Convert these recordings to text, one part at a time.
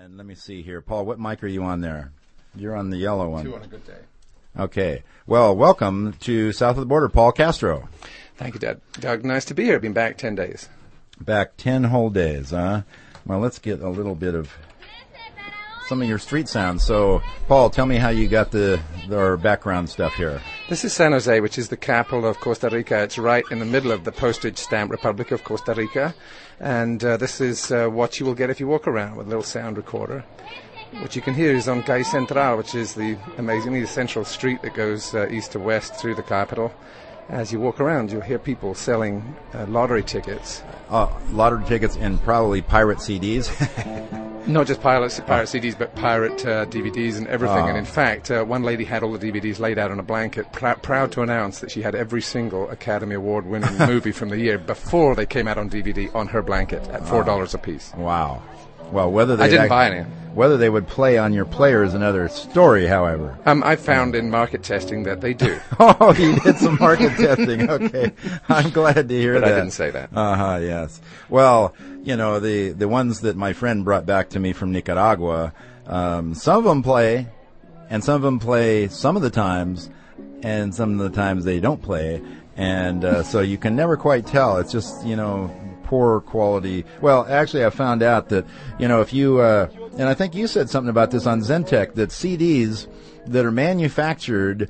And let me see here. Paul, what mic are you on there? You're on the yellow one. 2 on a good day. Okay. Well, welcome to South of the Border, Paul Castro. Thank you, Doug. Nice to be here. Been back 10 days. Back 10 whole days, huh? Well, let's get a little bit of some of your street sounds. So, Paul, tell me how you got our background stuff here. This is San Jose, which is the capital of Costa Rica. It's right in the middle of the postage stamp Republic of Costa Rica. And this is what you will get if you walk around with a little sound recorder. What you can hear is on Calle Central, which is the amazingly central street that goes east to west through the capital. As you walk around, you'll hear people selling lottery tickets. Lottery tickets and probably pirate CDs. Not just pirate CDs, but pirate DVDs and everything. And in fact, one lady had all the DVDs laid out on a blanket, proud to announce that she had every single Academy Award-winning movie from the year before they came out on DVD on her blanket at $4 a piece. Wow. Well, whether they I didn't buy any. Whether they would play on your player is another story, however. I found in market testing that they do. Oh, you did some market testing. Okay. I'm glad to hear but that. I didn't say that. Uh-huh, yes. Well, you know, the ones that my friend brought back to me from Nicaragua, some of them play, and some of them play some of the times, and some of the times they don't play. And so you can never quite tell. It's just, you know, poor quality. Well, actually, I found out that, you know, if you, and I think you said something about this on Zentech, that CDs that are manufactured,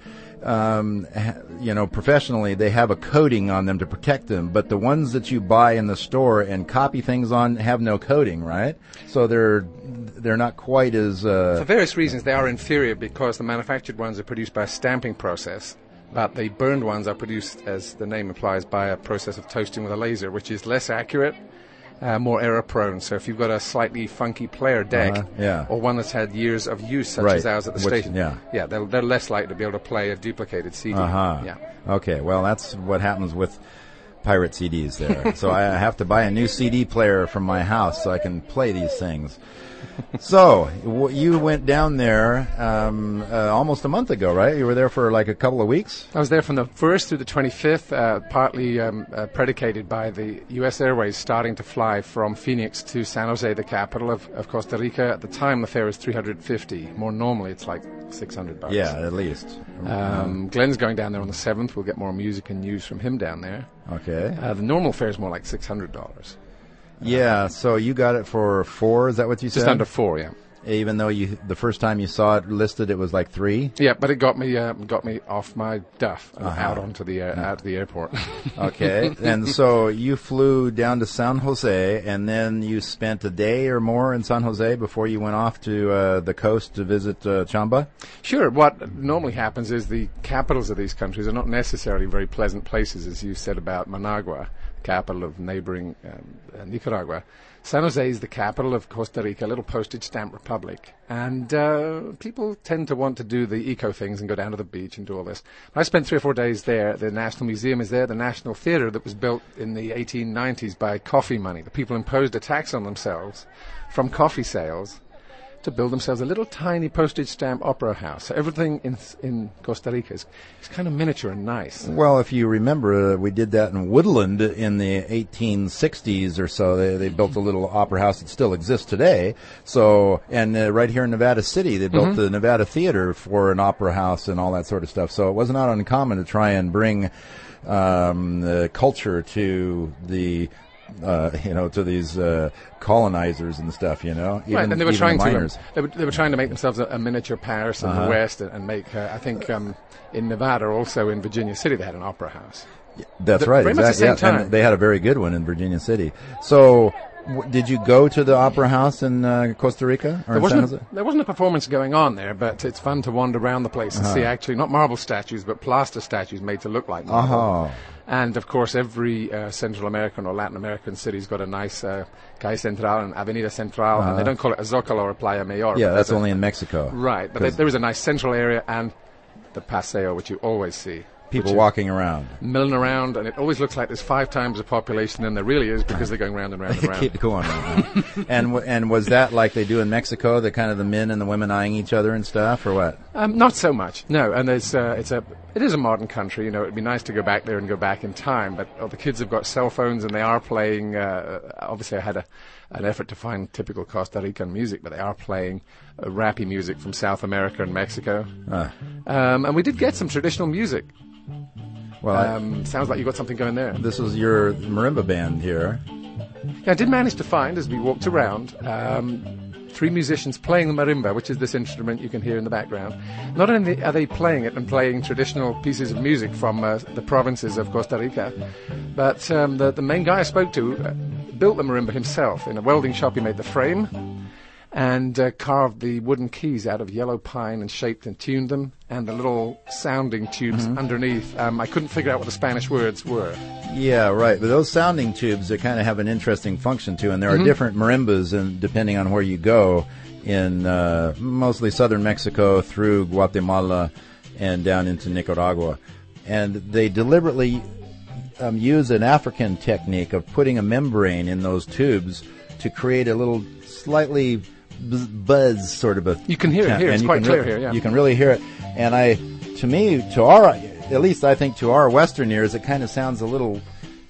you know, professionally, they have a coating on them to protect them, but the ones that you buy in the store and copy things on have no coating, right? So they're not quite as... For various reasons, they are inferior because the manufactured ones are produced by a stamping process. But the burned ones are produced, as the name implies, by a process of toasting with a laser, which is less accurate, more error-prone. So if you've got a slightly funky player deck, or one that's had years of use, such as ours at the station, they're less likely to be able to play a duplicated CD. Yeah. Okay, well, that's what happens with pirate CDs there. So I have to buy a new CD player from my house so I can play these things. So, you went down there almost a month ago, right? You were there for like a couple of weeks? I was there from the 1st through the 25th, partly predicated by the U.S. Airways starting to fly from Phoenix to San Jose, the capital of Costa Rica. At the time, the fare was $350. More normally, it's like $600. Yeah, at least. Glenn's going down there on the 7th. We'll get more music and news from him down there. Okay. The normal fare is more like $600. Yeah, so you got it for $4, is that what you said? Just under $4, yeah. Even though the first time you saw it listed, it was like $3? Yeah, but it got me off my duff and out onto the out of the airport. Okay, and so you flew down to San Jose, and then you spent a day or more in San Jose before you went off to the coast to visit Chamba? Sure. What normally happens is the capitals of these countries are not necessarily very pleasant places, as you said about Managua, capital of neighboring Nicaragua. San Jose is the capital of Costa Rica, a little postage stamp republic. And people tend to want to do the eco things and go down to the beach and do all this. I spent 3 or 4 days there. The National Museum is there. The National Theater that was built in the 1890s by coffee money. The people imposed a tax on themselves from coffee sales to build themselves a little tiny postage stamp opera house. So everything in Costa Rica is kind of miniature and nice. Well, if you remember, we did that in Woodland in the 1860s or so. They built a little opera house that still exists today. So, and right here in Nevada City, they built the Nevada Theater for an opera house and all that sort of stuff. So it was not uncommon to try and bring the culture to the to these colonizers and stuff, even, right, and they were trying to they were trying to make themselves a miniature Paris in the West, and make I think in Nevada, also in Virginia City, they had an opera house. That's right, very much exactly. the same time. And they had a very good one in Virginia City. So, did you go to the opera house in Costa Rica or in San Jose? There wasn't a performance going on there, but it's fun to wander around the place and see actually not marble statues, but plaster statues made to look like marble. And, of course, every Central American or Latin American city's got a nice Calle Central and Avenida Central, and they don't call it a Zócalo or Playa Mayor. Yeah, that's only in Mexico. Right, but there is a nice central area and the Paseo, which you always see. People walking around. Milling around, and it always looks like there's 5 times the population than there really is because they're going round and round and round. Keep going. And was that like they do in Mexico, the kind of the men and the women eyeing each other and stuff, or what? Not so much, no. And there's it is a modern country. It'd be nice to go back there and go back in time, but the kids have got cell phones and they are playing. Obviously, I had an effort to find typical Costa Rican music, but they are playing rappy music from South America and Mexico. And we did get some traditional music. Well, sounds like you got something going there. this is your marimba band here. Yeah, I did manage to find, as we walked around, 3 musicians playing the marimba, which is this instrument you can hear in the background. Not only are they playing it and playing traditional pieces of music from the provinces of Costa Rica, but the main guy I spoke to built the marimba himself. In a welding shop, he made the frame and carved the wooden keys out of yellow pine and shaped and tuned them, and the little sounding tubes underneath. I couldn't figure out what the Spanish words were. Yeah, right. But those sounding tubes, they kind of have an interesting function too, and there are different marimbas, and depending on where you go, in mostly southern Mexico through Guatemala and down into Nicaragua, and they deliberately use an African technique of putting a membrane in those tubes to create a little slightly buzz sort of a. You can hear it here. It's quite clear here. Yeah. You can really hear it, and at least I think to our Western ears, it kind of sounds a little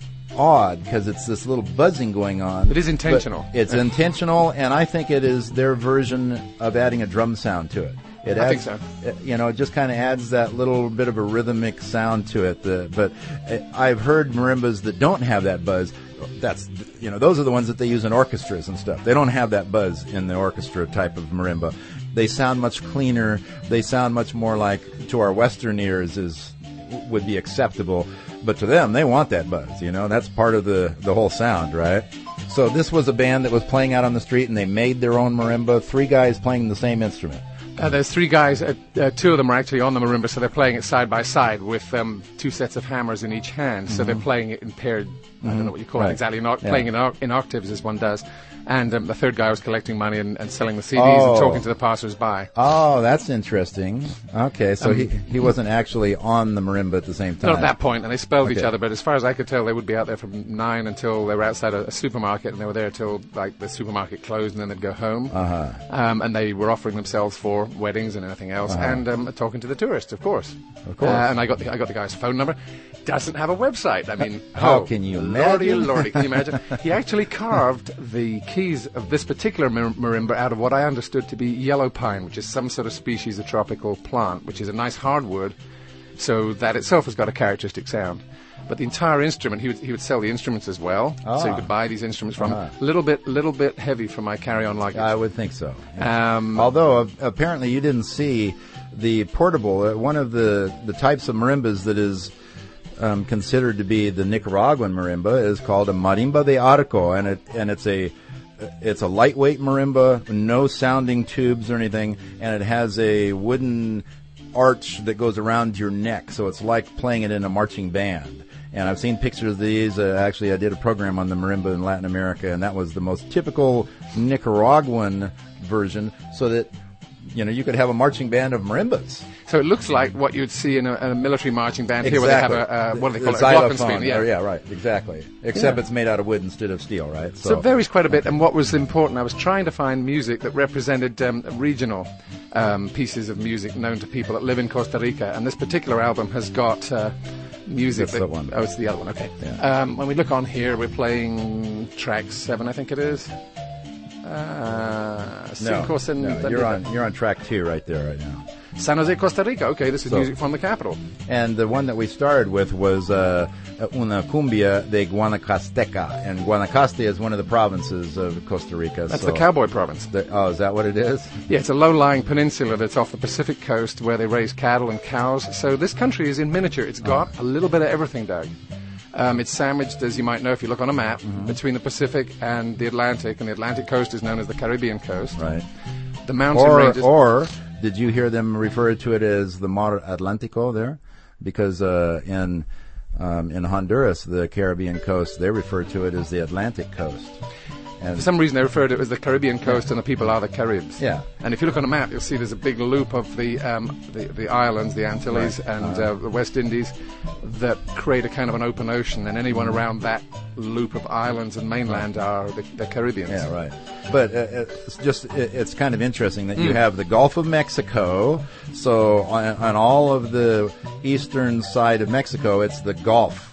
odd because it's this little buzzing going on. It is intentional. But it's intentional, and I think it is their version of adding a drum sound to it. I think so. It just kind of adds that little bit of a rhythmic sound to it. But I've heard marimbas that don't have that buzz. Those are the ones that they use in orchestras and stuff. They don't have that buzz in the orchestra type of marimba. They sound much cleaner. They sound much more like, to our Western ears, would be acceptable. But to them, they want that buzz. That's part of the whole sound, right? So this was a band that was playing out on the street, and they made their own marimba. 3 guys playing the same instrument. There's 3 guys. 2 of them are actually on the marimba, so they're playing it side by side with 2 sets of hammers in each hand. So they're playing it in paired. I don't know what you call it exactly. Not playing in octaves as one does. And the 3rd guy was collecting money and selling the CDs and talking to the passers-by. Oh, that's interesting. Okay, so he wasn't actually on the marimba at the same time. Not at that point, and they spelled each other. But as far as I could tell, they would be out there from 9 until they were outside a supermarket, and they were there till the supermarket closed, and then they'd go home. And they were offering themselves for weddings and anything else, and talking to the tourists, of course. Of course. And I got the guy's phone number. Doesn't have a website. I mean, how can you imagine? Lordy, can you imagine? He actually carved the keys of this particular marimba out of what I understood to be yellow pine, which is some sort of species of tropical plant, which is a nice hardwood, so that itself has got a characteristic sound. But the entire instrument, he would sell the instruments as well, so you could buy these instruments from a little bit heavy for my carry-on luggage. I would think so. Yeah. Although apparently you didn't see the portable, one of the types of marimbas that is considered to be the Nicaraguan marimba is called a marimba de arco, and it's a lightweight marimba, no sounding tubes or anything, and it has a wooden arch that goes around your neck, so it's like playing it in a marching band. And I've seen pictures of these. Actually, I did a program on the marimba in Latin America, and that was the most typical Nicaraguan version, so that you could have a marching band of marimbas. So it looks like what you'd see in a military marching band exactly. here, where they have what do they call it? A glockenspiel. Yeah, right, exactly. Except it's made out of wood instead of steel, right? So it varies quite a bit. And what was important, I was trying to find music that represented regional pieces of music known to people that live in Costa Rica. And this particular album has got music. That's the one. Oh, it's the other one. Okay. Yeah. When we look on here, we're playing track 7, I think it is. No, you're on track 2 right there right now. San Jose, Costa Rica. Okay, this is music from the capital. And the one that we started with was una cumbia de Guanacasteca, and Guanacaste is one of the provinces of Costa Rica. That's the cowboy province. Is that what it is? Yeah, it's a low-lying peninsula that's off the Pacific coast where they raise cattle and cows. So this country is in miniature. It's got a little bit of everything, Doug. It's sandwiched, as you might know if you look on a map, between the Pacific and the Atlantic, and the Atlantic coast is known as the Caribbean coast. Right. The mountain ranges... Or did you hear them refer to it as the Mar Atlántico there? Because in Honduras, the Caribbean coast, they refer to it as the Atlantic coast. And for some reason, they refer to it as the Caribbean coast, and the people are the Caribs. Yeah. And if you look on a map, you'll see there's a big loop of the islands, the Antilles, and the West Indies, that create a kind of an open ocean, and anyone around that loop of islands and mainland are the Caribbeans. Yeah, right. But it's kind of interesting that you have the Gulf of Mexico. So on all of the eastern side of Mexico, it's the Gulf.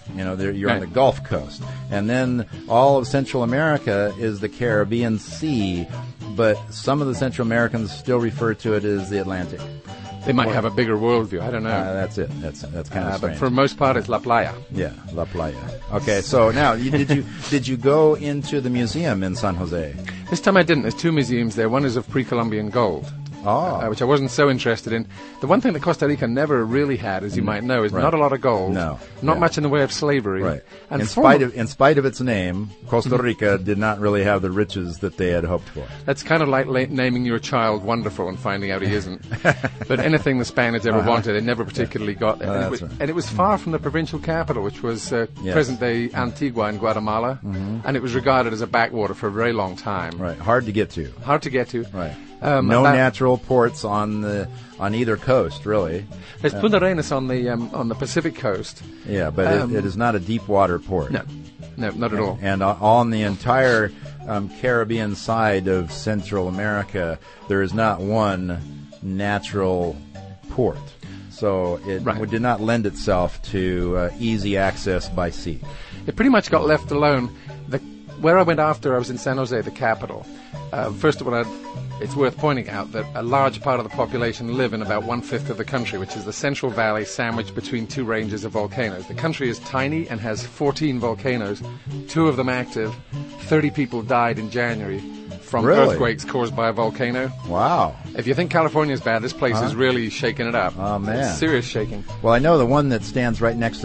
You're on the Gulf Coast. And then all of Central America is the Caribbean Sea, but some of the Central Americans still refer to it as the Atlantic. They might have a bigger worldview. I don't know. That's it. That's kind of strange. But for the most part, it's La Playa. Yeah, La Playa. Okay, so now, did you go into the museum in San Jose? This time I didn't. There's two museums there. One is of pre-Columbian gold, which I wasn't so interested in. The one thing that Costa Rica never really had, as you might know, is not a lot of gold. No. Not much in the way of slavery. Right. And in spite of its name, Costa Rica did not really have the riches that they had hoped for. That's kind of like naming your child Wonderful and finding out he isn't. But anything the Spaniards ever wanted, they never particularly got. And it was far from the provincial capital, which was present-day Antigua in Guatemala, and it was regarded as a backwater for a very long time. Right. Hard to get to. Right. No natural ports on either coast, really. There's Punta Arenas on the Pacific coast. Yeah, but it is not a deep water port. No, not at all. And on the entire Caribbean side of Central America, there is not one natural port. So it did not lend itself to easy access by sea. It pretty much got left alone. Where I went after I was in San Jose, the capital. First of all, it's worth pointing out that a large part of the population live in about 1/5 of the country, which is the Central Valley sandwiched between two ranges of volcanoes. The country is tiny and has 14 volcanoes, 2 of them active. 30 people died in January from earthquakes caused by a volcano. Wow. If you think California is bad, this place is really shaking it up. Oh, man. It's serious shaking. Well, I know the one that stands right next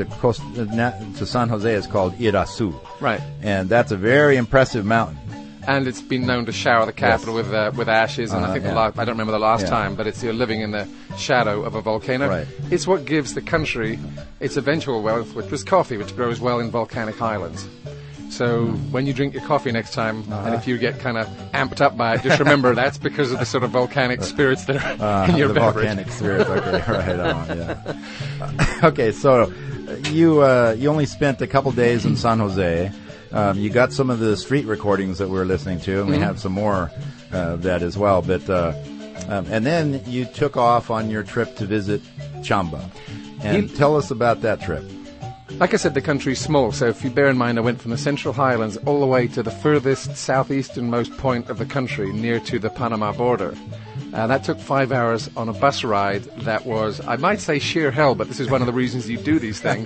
to San Jose is called Irasu. Right. And that's a very impressive mountain. And it's been known to shower the capital with ashes, and I think I don't remember the last time, but you're living in the shadow of a volcano. Right. It's what gives the country its eventual wealth, which was coffee, which grows well in volcanic islands. So when you drink your coffee next time, and if you get kind of amped up by it, just remember that's because of the sort of volcanic spirits that are in your the beverage. Volcanic spirits, okay, right on, yeah. Okay, so you only spent a couple days in San Jose. You got some of the street recordings that we were listening to, and we have some more of that as well. But and then you took off on your trip to visit Chamba. And tell us about that trip. Like I said, the country's small, so if you bear in mind, I went from the Central Highlands all the way to the furthest southeasternmost point of the country, near to the Panama border. That took 5 hours on a bus ride that was, I might say, sheer hell, but this is one of the reasons you do these things.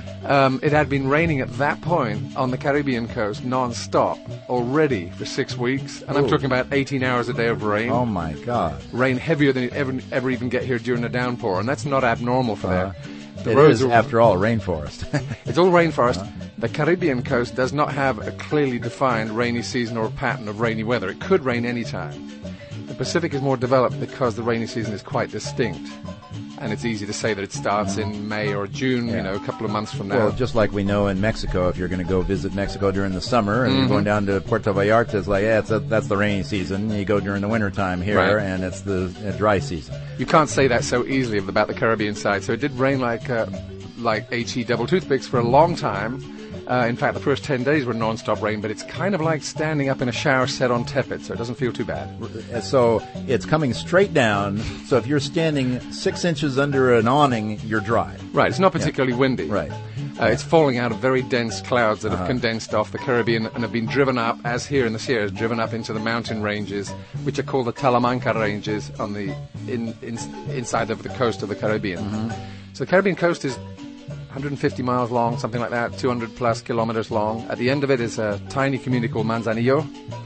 It had been raining at that point on the Caribbean coast non-stop already for 6 weeks, and I'm talking about 18 hours a day of rain. Oh, my God. Rain heavier than you ever even get here during a downpour, and that's not abnormal for there. The roads is, after all, rainforest. It's all rainforest. The Caribbean coast does not have a clearly defined rainy season or pattern of rainy weather. It could rain any time. The Pacific is more developed because the rainy season is quite distinct. And it's easy to say that it starts in May or June, a couple of months from now. Well, just like we know in Mexico, if you're going to go visit Mexico during the summer and you're going down to Puerto Vallarta, it's like, that's the rainy season. You go during the wintertime here, and it's the dry season. You can't say that so easily about the Caribbean side. So it did rain like HE double toothpicks for a long time. In fact, the first 10 days were non-stop rain, but it's kind of like standing up in a shower set on tepid, so it doesn't feel too bad. So it's coming straight down, so if you're standing 6 inches under an awning, you're dry. Right, it's not particularly windy. Right. It's falling out of very dense clouds that have condensed off the Caribbean and have been driven up, as here in the Sierras, driven up into the mountain ranges, which are called the Talamanca Ranges on the inside of the coast of the Caribbean. So the Caribbean coast is 150 miles long, something like that, 200 plus kilometers long. At the end of it is a tiny community called Manzanillo.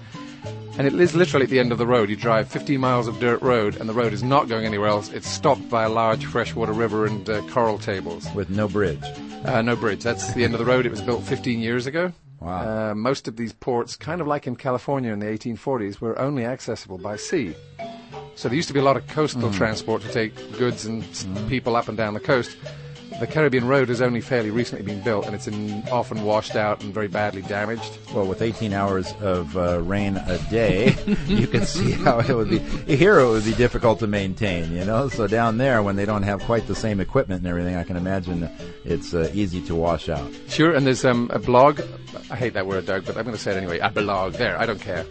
And it is literally at the end of the road. You drive 15 miles of dirt road, and the road is not going anywhere else. It's stopped by a large freshwater river and coral tables. With no bridge? No bridge. That's the end of the road. It was built 15 years ago. Wow. Most of these ports, kind of like in California in the 1840s, were only accessible by sea. So there used to be a lot of coastal transport to take goods and people up and down the coast. The Caribbean Road has only fairly recently been built, and it's often washed out and very badly damaged. Well, with 18 hours of rain a day, you can see how it would be. Here it would be difficult to maintain, So down there, when they don't have quite the same equipment and everything, I can imagine it's easy to wash out. Sure, and there's a blog. I hate that word, Doug, but I'm going to say it anyway. A blog. There, I don't care.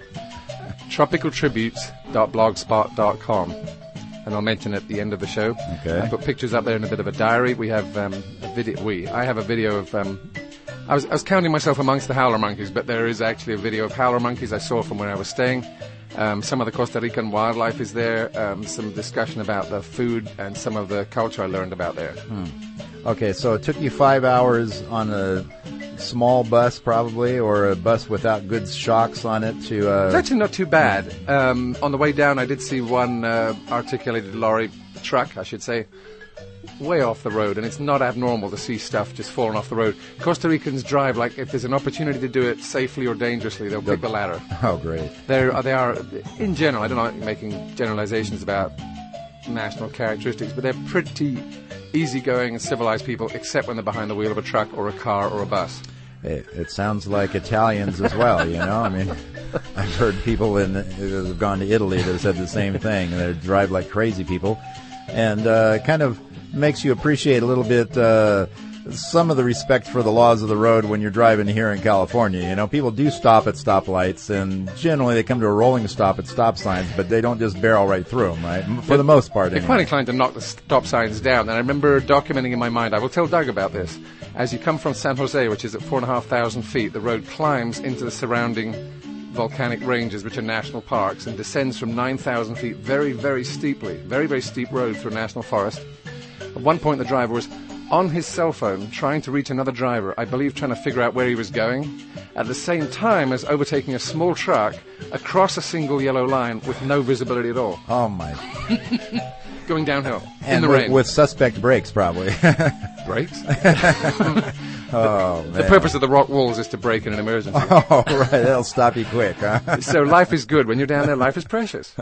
tropicaltributes.blogspot.com. And I'll mention it at the end of the show. Okay. I put pictures up there in a bit of a diary. We have a video. I have a video of I was counting myself amongst the howler monkeys, but there is actually a video of howler monkeys I saw from where I was staying. Some of the Costa Rican wildlife is there, some discussion about the food and some of the culture I learned about there. Okay, so it took you 5 hours on a small bus probably, or a bus without good shocks on it to... It's actually not too bad. On the way down, I did see one articulated lorry truck, I should say, way off the road, and it's not abnormal to see stuff just falling off the road. Costa Ricans drive like if there's an opportunity to do it safely or dangerously, they'll pick the latter. Oh, great. They are, in general, I don't like making generalizations about national characteristics, but they're pretty easygoing and civilized people, except when they're behind the wheel of a truck or a car or a bus. It sounds like Italians as well, you know. I mean, I've heard people who have gone to Italy that have said the same thing. They drive like crazy people, and kind of makes you appreciate a little bit some of the respect for the laws of the road when you're driving here in California. You know, people do stop at stoplights, and generally they come to a rolling stop at stop signs, but they don't just barrel right through them, right? For the most part, they're quite inclined to knock the stop signs down. And I remember documenting in my mind, I will tell Doug about this, as you come from San Jose, which is at 4,500 feet, the road climbs into the surrounding volcanic ranges, which are national parks, and descends from 9,000 feet very, very steeply, very, very steep road through a national forest. At one point, the driver was on his cell phone trying to reach another driver, I believe trying to figure out where he was going, at the same time as overtaking a small truck across a single yellow line with no visibility at all. Oh, my. Going downhill and in the rain. With suspect brakes, probably. Brakes? Oh, man. The purpose of the rock walls is to brake in an emergency. Oh, right. That'll stop you quick, huh? So life is good. When you're down there, life is precious.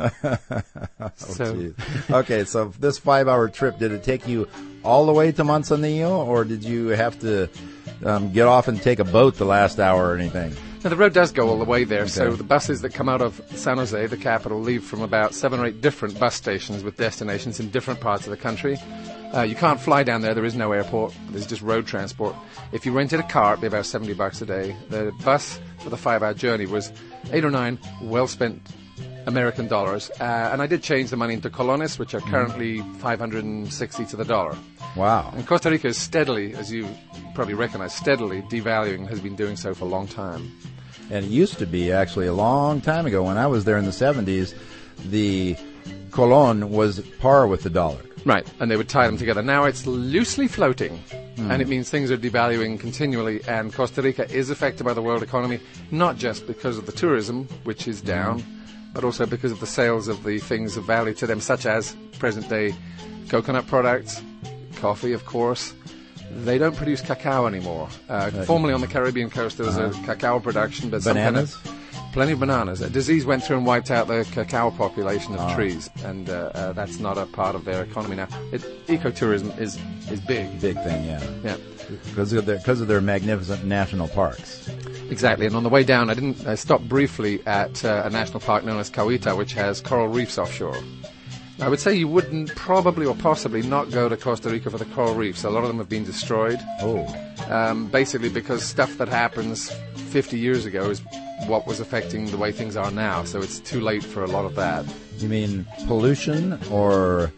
Okay, so this 5-hour trip, did it take you all the way to Manzanillo, or did you have to get off and take a boat the last hour or anything? Now, the road does go all the way there, Okay. so the buses that come out of San Jose, the capital, leave from about 7 or 8 different bus stations with destinations in different parts of the country. You can't fly down there. There is no airport. There's just road transport. If you rented a car, it'd be about $70 a day. The bus for the 5-hour journey was 8 or 9 well-spent American dollars. And I did change the money into colones, which are currently 560 to the dollar. Wow. And Costa Rica is steadily, as you probably recognize, steadily devaluing, has been doing so for a long time. And it used to be, actually, a long time ago, when I was there in the 70s, the colon was par with the dollar. Right, and they would tie them together. Now it's loosely floating, and it means things are devaluing continually, and Costa Rica is affected by the world economy, not just because of the tourism, which is down, but also because of the sales of the things of value to them, such as present-day coconut products, coffee, of course. They don't produce cacao anymore. Formerly on the Caribbean coast, there was a cacao production, but Bananas? Plenty of bananas. A disease went through and wiped out the cacao population of trees, and that's not a part of their economy now. Ecotourism is big. Big thing, yeah. Yeah, Because of their magnificent national parks. exactly. And on the way down, I stopped briefly at a national park known as Cahuita, which has coral reefs offshore. I would say you wouldn't probably or possibly not go to Costa Rica for the coral reefs. A lot of them have been destroyed. Oh. Basically because stuff that happens 50 years ago is what was affecting the way things are now. So it's too late for a lot of that. You mean pollution or...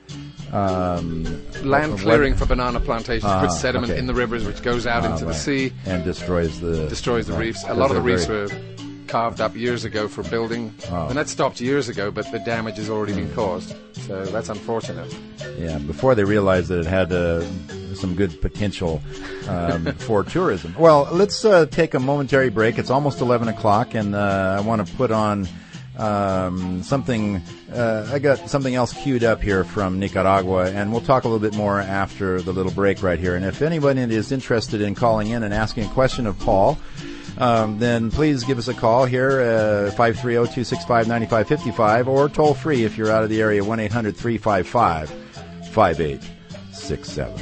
land clearing for banana plantations puts sediment okay. in the rivers, which goes out into the right. sea. And destroys the Reefs. A lot of the reefs were carved up years ago for building. And that stopped years ago, but the damage has already been caused. So that's unfortunate. Yeah, before they realized that it had some good potential for tourism. Well, let's take a momentary break. It's almost 11 o'clock, and I want to put on something. I got something else queued up here from Nicaragua, and we'll talk a little bit more after the little break right here. And if anybody is interested in calling in and asking a question of Paul, then please give us a call here, 530-265-9555, or toll free if you're out of the area, 1-800-355-5867.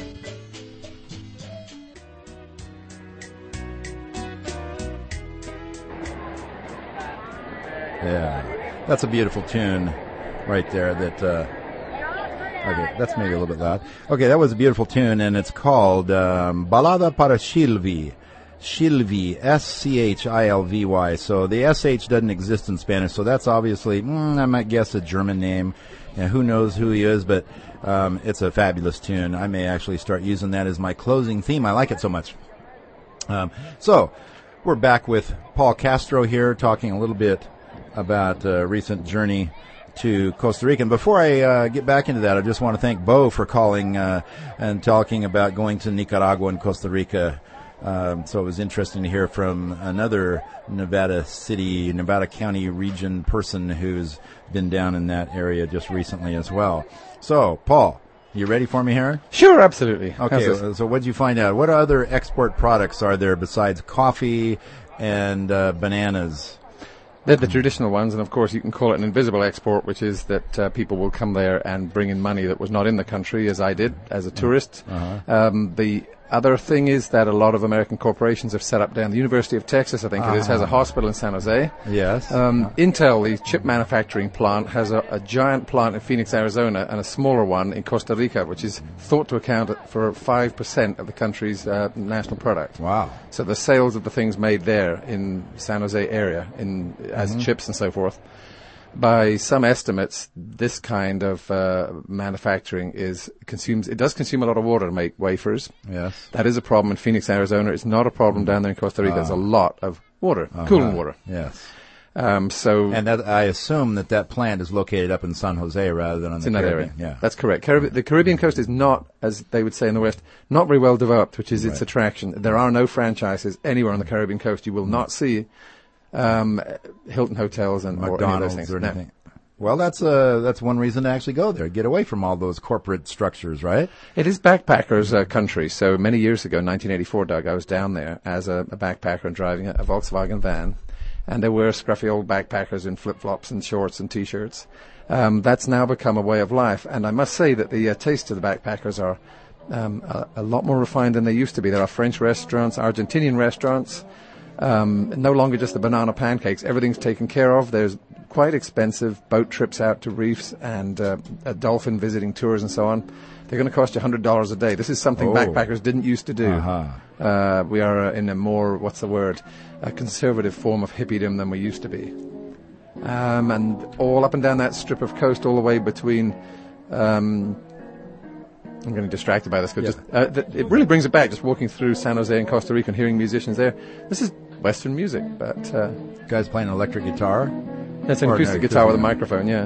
Yeah, that's a beautiful tune right there. Okay, that's maybe a little bit loud. Okay, that was a beautiful tune, and it's called Balada para Shilvi. Shilvi, S-C-H-I-L-V-Y. So the S-H doesn't exist in Spanish, so that's obviously, I might guess, a German name. And who knows who he is, but it's a fabulous tune. I may actually start using that as my closing theme. I like it so much. So we're back with Paul Castro here, talking a little bit about recent journey to Costa Rica. And before I get back into that, I just want to thank Bo for calling and talking about going to Nicaragua and Costa Rica. So it was interesting to hear from another Nevada County region person who's been down in that area just recently as well. So, Paul, you ready for me here? Sure, absolutely. Okay, so what did you find out? What other export products are there besides coffee and bananas? They're the traditional ones, and of course you can call it an invisible export, which is that people will come there and bring in money that was not in the country, as I did as a tourist. The other thing is that a lot of American corporations have set up down. The University of Texas, I think it is, has a hospital in San Jose. Yes. Intel, the chip manufacturing plant, has a giant plant in Phoenix, Arizona, and a smaller one in Costa Rica, which is thought to account for 5% of the country's national product. Wow. So the sales of the things made there in San Jose area as chips and so forth, by some estimates, this kind of manufacturing does consume a lot of water to make wafers. Yes. That is a problem in Phoenix, Arizona. It's not a problem down there in Costa Rica. There's a lot of water, cooling water. Yes. And that, I assume that plant is located up in San Jose rather than on the Caribbean. That area. Yeah. That's correct. The Caribbean coast is not, as they would say in the West, not very well developed, which is its attraction. There are no franchises anywhere on the Caribbean coast. You will not see Hilton hotels and McDonald's or any of those things. or anything. No. Well, that's one reason to actually go there, get away from all those corporate structures, right? It is backpackers' country. So many years ago, 1984, Doug, I was down there as a backpacker and driving a Volkswagen van, and there were scruffy old backpackers in flip-flops and shorts and T-shirts. That's now become a way of life, and I must say that the taste of the backpackers are a lot more refined than they used to be. There are French restaurants, Argentinian restaurants. No longer just the banana pancakes. Everything's taken care of. There's quite expensive boat trips out to reefs and dolphin visiting tours and so on. They're going to cost you $100 a day. This is something backpackers didn't used to do. We are in a more, a conservative form of hippiedom than we used to be. And all up and down that strip of coast, all the way between... I'm getting distracted by this, but it really brings it back, just walking through San Jose and Costa Rica and hearing musicians there. This is Western music, but... Guys playing an electric guitar? That's an acoustic guitar with a microphone, yeah.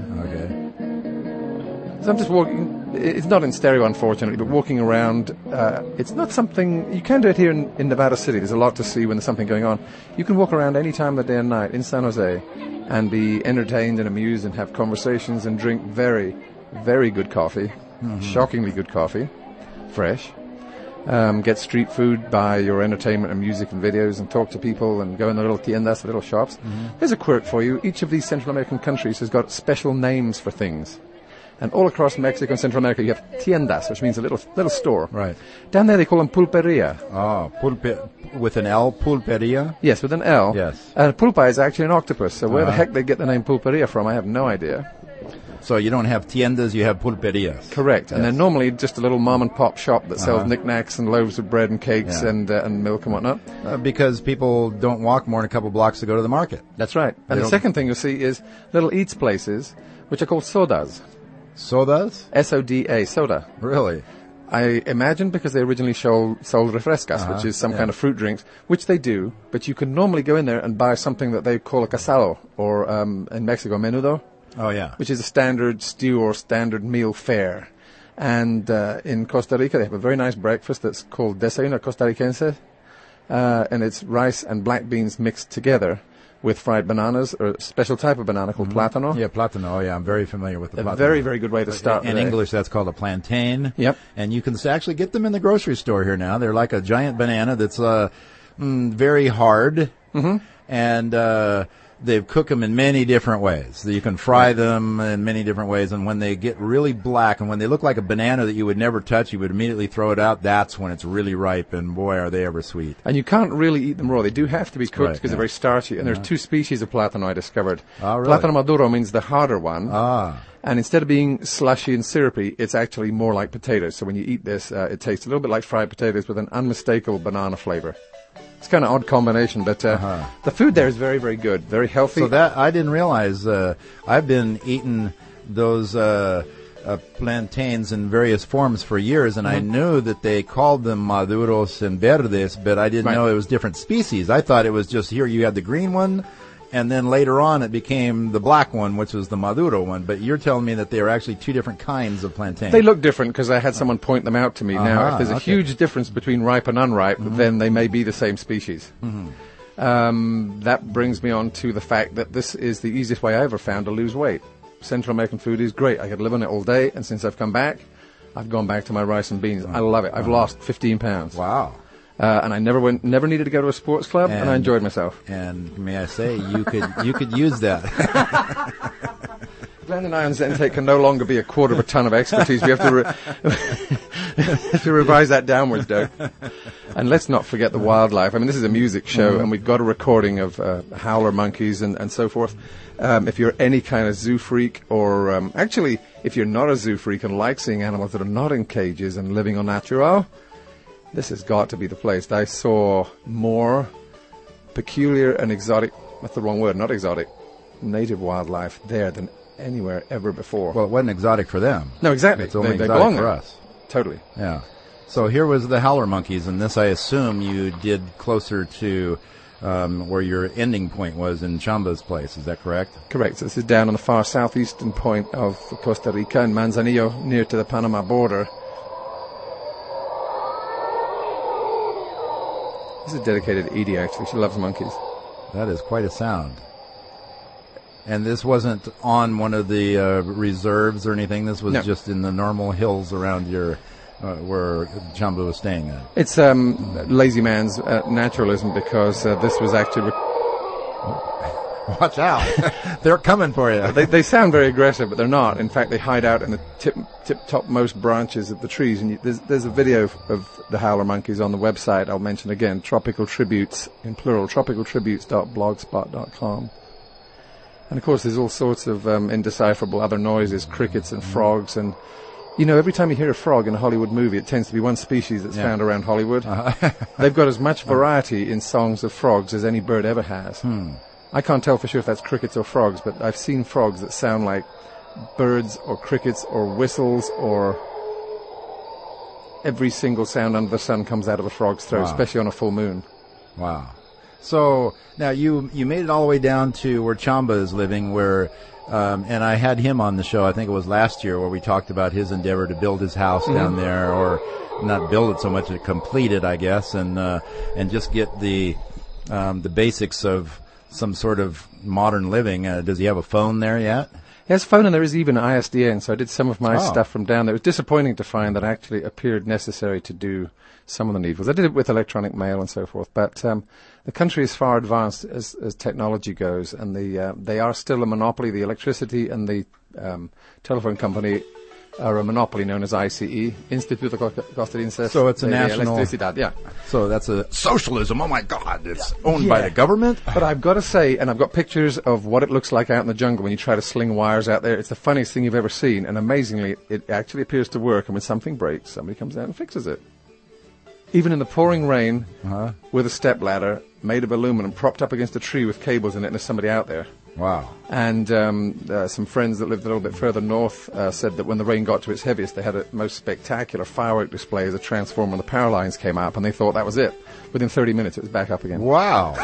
Okay. So I'm just walking... It's not in stereo, unfortunately, but walking around, it's not something... You can do it here in Nevada City. There's a lot to see when there's something going on. You can walk around any time of the day and night in San Jose and be entertained and amused and have conversations and drink very, very good coffee. Shockingly good coffee, fresh. Get street food, buy your entertainment and music and videos, and talk to people and go in the little tiendas, the little shops. There's a quirk for you. Each of these Central American countries has got special names for things. And all across Mexico and Central America, you have tiendas, which means a little store. Right. Down there, they call them pulperia. Oh, with an L, pulperia? Yes, with an L. Yes. And pulpa is actually an octopus, so where the heck they get the name pulperia from, I have no idea. So you don't have tiendas, you have pulperias. Correct. And they're normally just a little mom-and-pop shop that sells knickknacks and loaves of bread and cakes and milk and whatnot. Because people don't walk more than a couple blocks to go to the market. That's right. And the second thing you'll see is little eats places, which are called sodas. Sodas? S-O-D-A, soda. Really? I imagine because they originally sold refrescas, which is some kind of fruit drinks, which they do, but you can normally go in there and buy something that they call a casado, or in Mexico, menudo. Oh, yeah. Which is a standard stew or standard meal fare. And in Costa Rica, they have a very nice breakfast that's called desayuno costarricense, and it's rice and black beans mixed together with fried bananas, or a special type of banana called plátano. Yeah, plátano. Oh, yeah, I'm very familiar with the plátano. A very, very good way to start in English, that's called a plantain. Yep. And you can actually get them in the grocery store here now. They're like a giant banana that's very hard. And they cook them in many different ways. You can fry them in many different ways, and when they get really black and when they look like a banana that you would never touch, you would immediately throw it out. That's when it's really ripe, and boy, are they ever sweet. And you can't really eat them raw. They do have to be cooked because they're very starchy. And there's two species of plátano I discovered. Oh, really? Plátano maduro means the harder one. And instead of being slushy and syrupy, it's actually more like potatoes. So when you eat this, it tastes a little bit like fried potatoes with an unmistakable banana flavor. It's kind of odd combination, but the food there is very, very good, very healthy. So that I didn't realize. I've been eating those plantains in various forms for years, and I knew that they called them maduros and verdes, but I didn't know it was different species. I thought it was just here you had the green one, and then later on it became the black one, which was the maduro one. But you're telling me that they are actually two different kinds of plantain. They look different because I had someone point them out to me. Now, if there's a huge difference between ripe and unripe, then they may be the same species. That brings me on to the fact that this is the easiest way I ever found to lose weight. Central American food is great. I could live on it all day, and since I've come back, I've gone back to my rice and beans. I love it. I've lost 15 pounds. Wow. And I never needed to go to a sports club, and I enjoyed myself. And may I say, you could use that. Glenn and I on Zentech can no longer be a quarter of a ton of expertise. We have to revise that downwards, Doug. And let's not forget the wildlife. I mean, this is a music show, and we've got a recording of howler monkeys and so forth. If you're any kind of zoo freak, or actually, if you're not a zoo freak and like seeing animals that are not in cages and living au natural, this has got to be the place. I saw more peculiar and exotic, that's the wrong word, not exotic, native wildlife there than anywhere ever before. Well, it wasn't exotic for them. No, exactly. It's only they exotic belong for there. us. Totally. Yeah. So here was the howler monkeys, and this I assume you did closer to where your ending point was in Chamba's place. Is that correct? Correct. So this is down on the far southeastern point of Costa Rica in Manzanillo, near to the Panama border. This is dedicated to Edie, actually. She loves monkeys. That is quite a sound. And this wasn't on one of the reserves or anything? This was just in the normal hills around your where Chamba was staying at? It's lazy man's naturalism, because this was actually... Watch out. They're coming for you. They sound very aggressive, but they're not. In fact, they hide out in the tip-topmost branches of the trees. And there's a video of the howler monkeys on the website. I'll mention again, Tropical Tributes, in plural, tropicaltributes.blogspot.com. And, of course, there's all sorts of indecipherable other noises, crickets and frogs. And, you know, every time you hear a frog in a Hollywood movie, it tends to be one species that's found around Hollywood. They've got as much variety in songs of frogs as any bird ever has. I can't tell for sure if that's crickets or frogs, but I've seen frogs that sound like birds or crickets or whistles, or every single sound under the sun comes out of a frog's throat, especially on a full moon. Wow. So now you made it all the way down to where Chamba is living, where and I had him on the show, I think it was last year, where we talked about his endeavor to build his house down there, or not build it so much, to complete it, I guess, and just get the basics of some sort of modern living. Does he have a phone there yet? He has a phone, and there is even ISDN, so I did some of my stuff from down there. It was disappointing to find that it actually appeared necessary to do some of the needfuls. I did it with electronic mail and so forth, but the country is far advanced as technology goes, and they are still a monopoly. The electricity and the telephone company are a monopoly known as ICE, Instituto Costarricense. So it's a national... Electricidad, yeah. So that's a socialism. Oh, my God. It's owned by the government? But I've got to say, and I've got pictures of what it looks like out in the jungle when you try to sling wires out there. It's the funniest thing you've ever seen, and amazingly, it actually appears to work, and when something breaks, somebody comes out and fixes it. Even in the pouring rain, with a stepladder made of aluminum, propped up against a tree with cables in it, and there's somebody out there. Wow. And some friends that lived a little bit further north said that when the rain got to its heaviest, they had a most spectacular firework display as a transformer and the power lines came up, and they thought that was it. Within 30 minutes, it was back up again. Wow.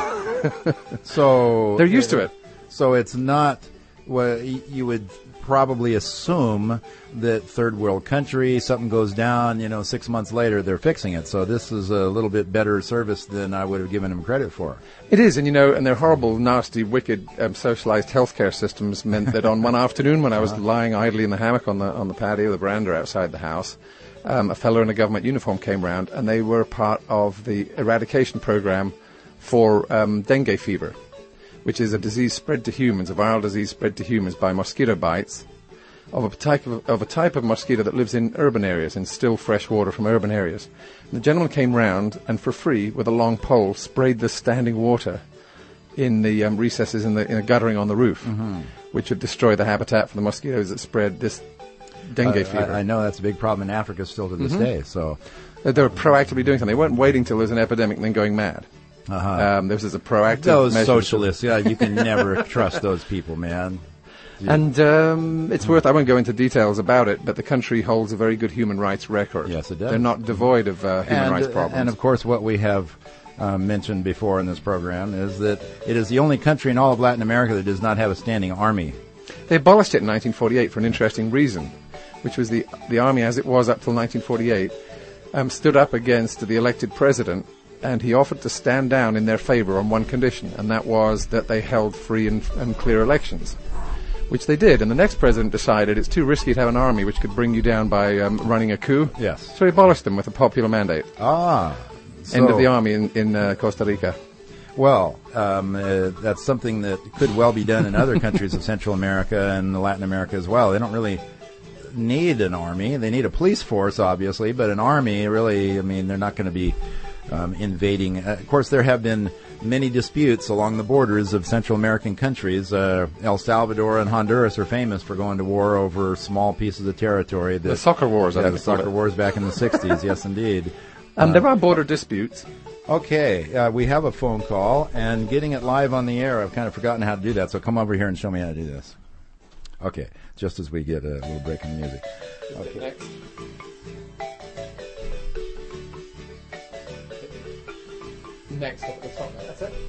So... They're used to it. So it's not... Well, you would probably assume that third world country, something goes down, 6 months later, they're fixing it. So this is a little bit better service than I would have given them credit for. It is, and and their horrible, nasty, wicked, socialized healthcare systems meant that on one afternoon when I was lying idly in the hammock on the patio, the veranda outside the house, a fellow in a government uniform came round, and they were part of the eradication program for dengue fever, which is a disease spread to humans, a viral disease spread to humans by mosquito bites of a type of mosquito that lives in urban areas, in still fresh water from urban areas. And the gentleman came round and for free, with a long pole, sprayed the standing water in the recesses in a guttering on the roof, which would destroy the habitat for the mosquitoes that spread this dengue fever. I know that's a big problem in Africa still to this day. So they were proactively doing something. They weren't waiting till there was an epidemic and then going mad. This is a proactive Those measure. socialists, you can never trust those people, man. And it's worth, I won't go into details about it, but the country holds a very good human rights record. Yes, it does. They're not devoid of human rights problems. And of course, what we have mentioned before in this program is that it is the only country in all of Latin America that does not have a standing army. They abolished it in 1948 for an interesting reason, which was the army as it was up till 1948 stood up against the elected president, and he offered to stand down in their favor on one condition, and that was that they held free and clear elections, which they did. And the next president decided it's too risky to have an army which could bring you down by running a coup. Yes. So he abolished them with a popular mandate. End of the army in Costa Rica. Well, that's something that could well be done in other countries of Central America and Latin America as well. They don't really need an army. They need a police force, obviously, but an army, really, I mean, they're not going to be invading. Of course, there have been many disputes along the borders of Central American countries. El Salvador and Honduras are famous for going to war over small pieces of territory. The soccer wars, I think. The soccer wars back in the 60s, yes, indeed. There are border disputes. Okay, we have a phone call, and getting it live on the air, I've kind of forgotten how to do that, so come over here and show me how to do this. Okay, just as we get a little break in the music. Okay. Next up at the top, that's it.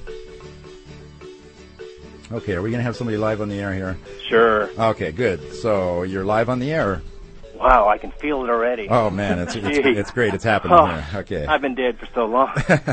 Okay, are we going to have somebody live on the air here? Sure. Okay, good. So you're live on the air. Wow, I can feel it already. Oh man, it's great. It's happening here. Okay. I've been dead for so long.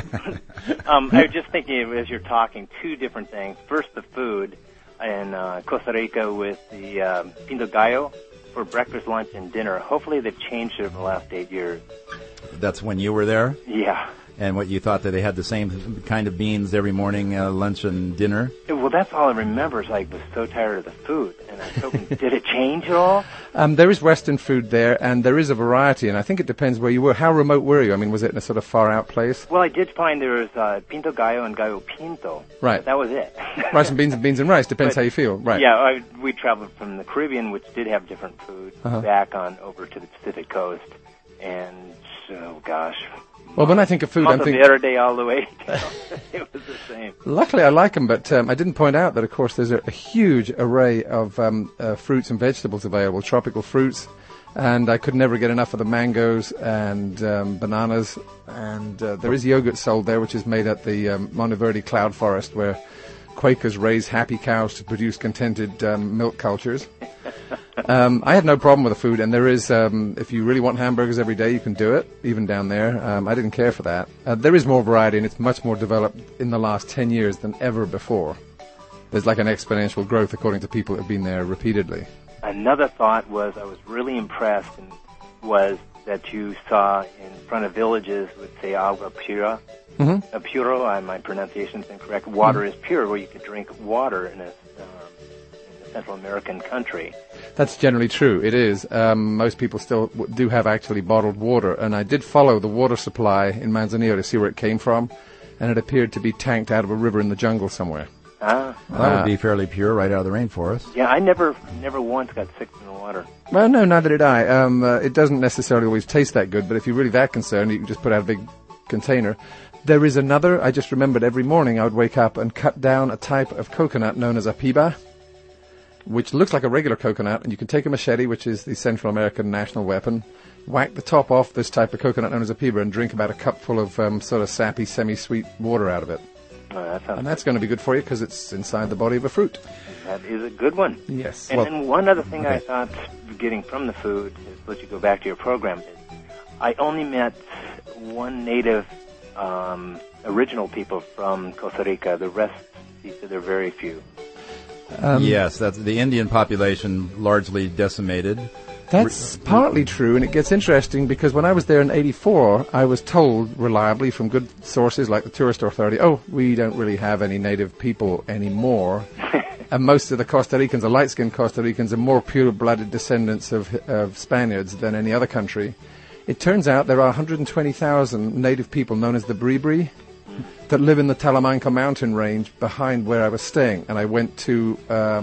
I was just thinking as you're talking, two different things. First, the food in Costa Rica with the pinto gallo for breakfast, lunch, and dinner. Hopefully, they've changed it over the last 8 years. That's when you were there? Yeah. And what you thought that they had the same kind of beans every morning, lunch and dinner? Well, that's all I remember. Is I was so tired of the food, and I was hoping, did it change at all? There is Western food there, and there is a variety, and I think it depends where you were. How remote were you? I mean, was it in a sort of far-out place? Well, I did find there was pinto gallo and gallo pinto. Right. That was it. Rice and beans and rice. Depends how you feel. Right. Yeah, we traveled from the Caribbean, which did have different food, back on over to the Pacific coast, and oh gosh. Well, when I think of food, I'm thinking the other day all the way. It was the same. Luckily, I like them, but I didn't point out that, of course, there's a huge array of fruits and vegetables available, tropical fruits, and I could never get enough of the mangoes and bananas. And there is yogurt sold there, which is made at the Monteverde Cloud Forest, where Quakers raise happy cows to produce contented milk cultures. I had no problem with the food, and there is, if you really want hamburgers every day, you can do it, even down there. I didn't care for that. There is more variety, and it's much more developed in the last 10 years than ever before. There's like an exponential growth, according to people who have been there repeatedly. Another thought was, I was really impressed, and was that you saw in front of villages would say agua pura. Mm-hmm. Puro, my pronunciation is incorrect. Water is pure, where you could drink water in a Central American country. That's generally true. It is. Most people still do have actually bottled water, and I did follow the water supply in Manzanillo to see where it came from, and it appeared to be tanked out of a river in the jungle somewhere. Well, that would be fairly pure right out of the rainforest. Yeah, I never once got sick from the water. Well, no, neither did I. It doesn't necessarily always taste that good, but if you're really that concerned, you can just put out a big container. There is another, I just remembered every morning I would wake up and cut down a type of coconut known as a piba, which looks like a regular coconut, and you can take a machete, which is the Central American national weapon, whack the top off this type of coconut known as a piba, and drink about a cupful of sort of sappy, semi-sweet water out of it. Oh, and that's going to be good for you because it's inside the body of a fruit. That is a good one. Yes. And then one other thing I thought getting from the food, is let you go back to your program, is I only met one native original people from Costa Rica. The rest, he said, there are very few. Yes, that's the Indian population largely decimated. That's partly true, and it gets interesting because when I was there in '84, I was told reliably from good sources like the Tourist Authority, we don't really have any native people anymore. And most of the Costa Ricans, the light-skinned Costa Ricans, are more pure-blooded descendants of Spaniards than any other country. It turns out there are 120,000 native people known as the Bribri that live in the Talamanca mountain range behind where I was staying. And I went to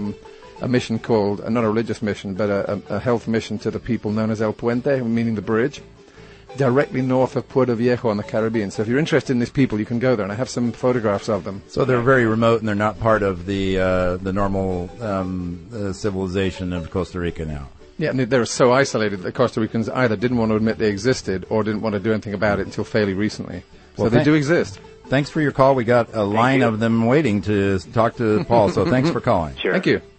a mission called, not a religious mission, but a health mission to the people known as El Puente, meaning the bridge. directly north of Puerto Viejo on the Caribbean. So if you're interested in these people, you can go there, and I have some photographs of them. So they're very remote, and they're not part of the normal civilization of Costa Rica now. Yeah, and they're so isolated that Costa Ricans either didn't want to admit they existed or didn't want to do anything about it until fairly recently. So Well, they do exist. Thanks for your call. We got a line of them waiting to talk to Paul, so thanks for calling. Sure. Thank you.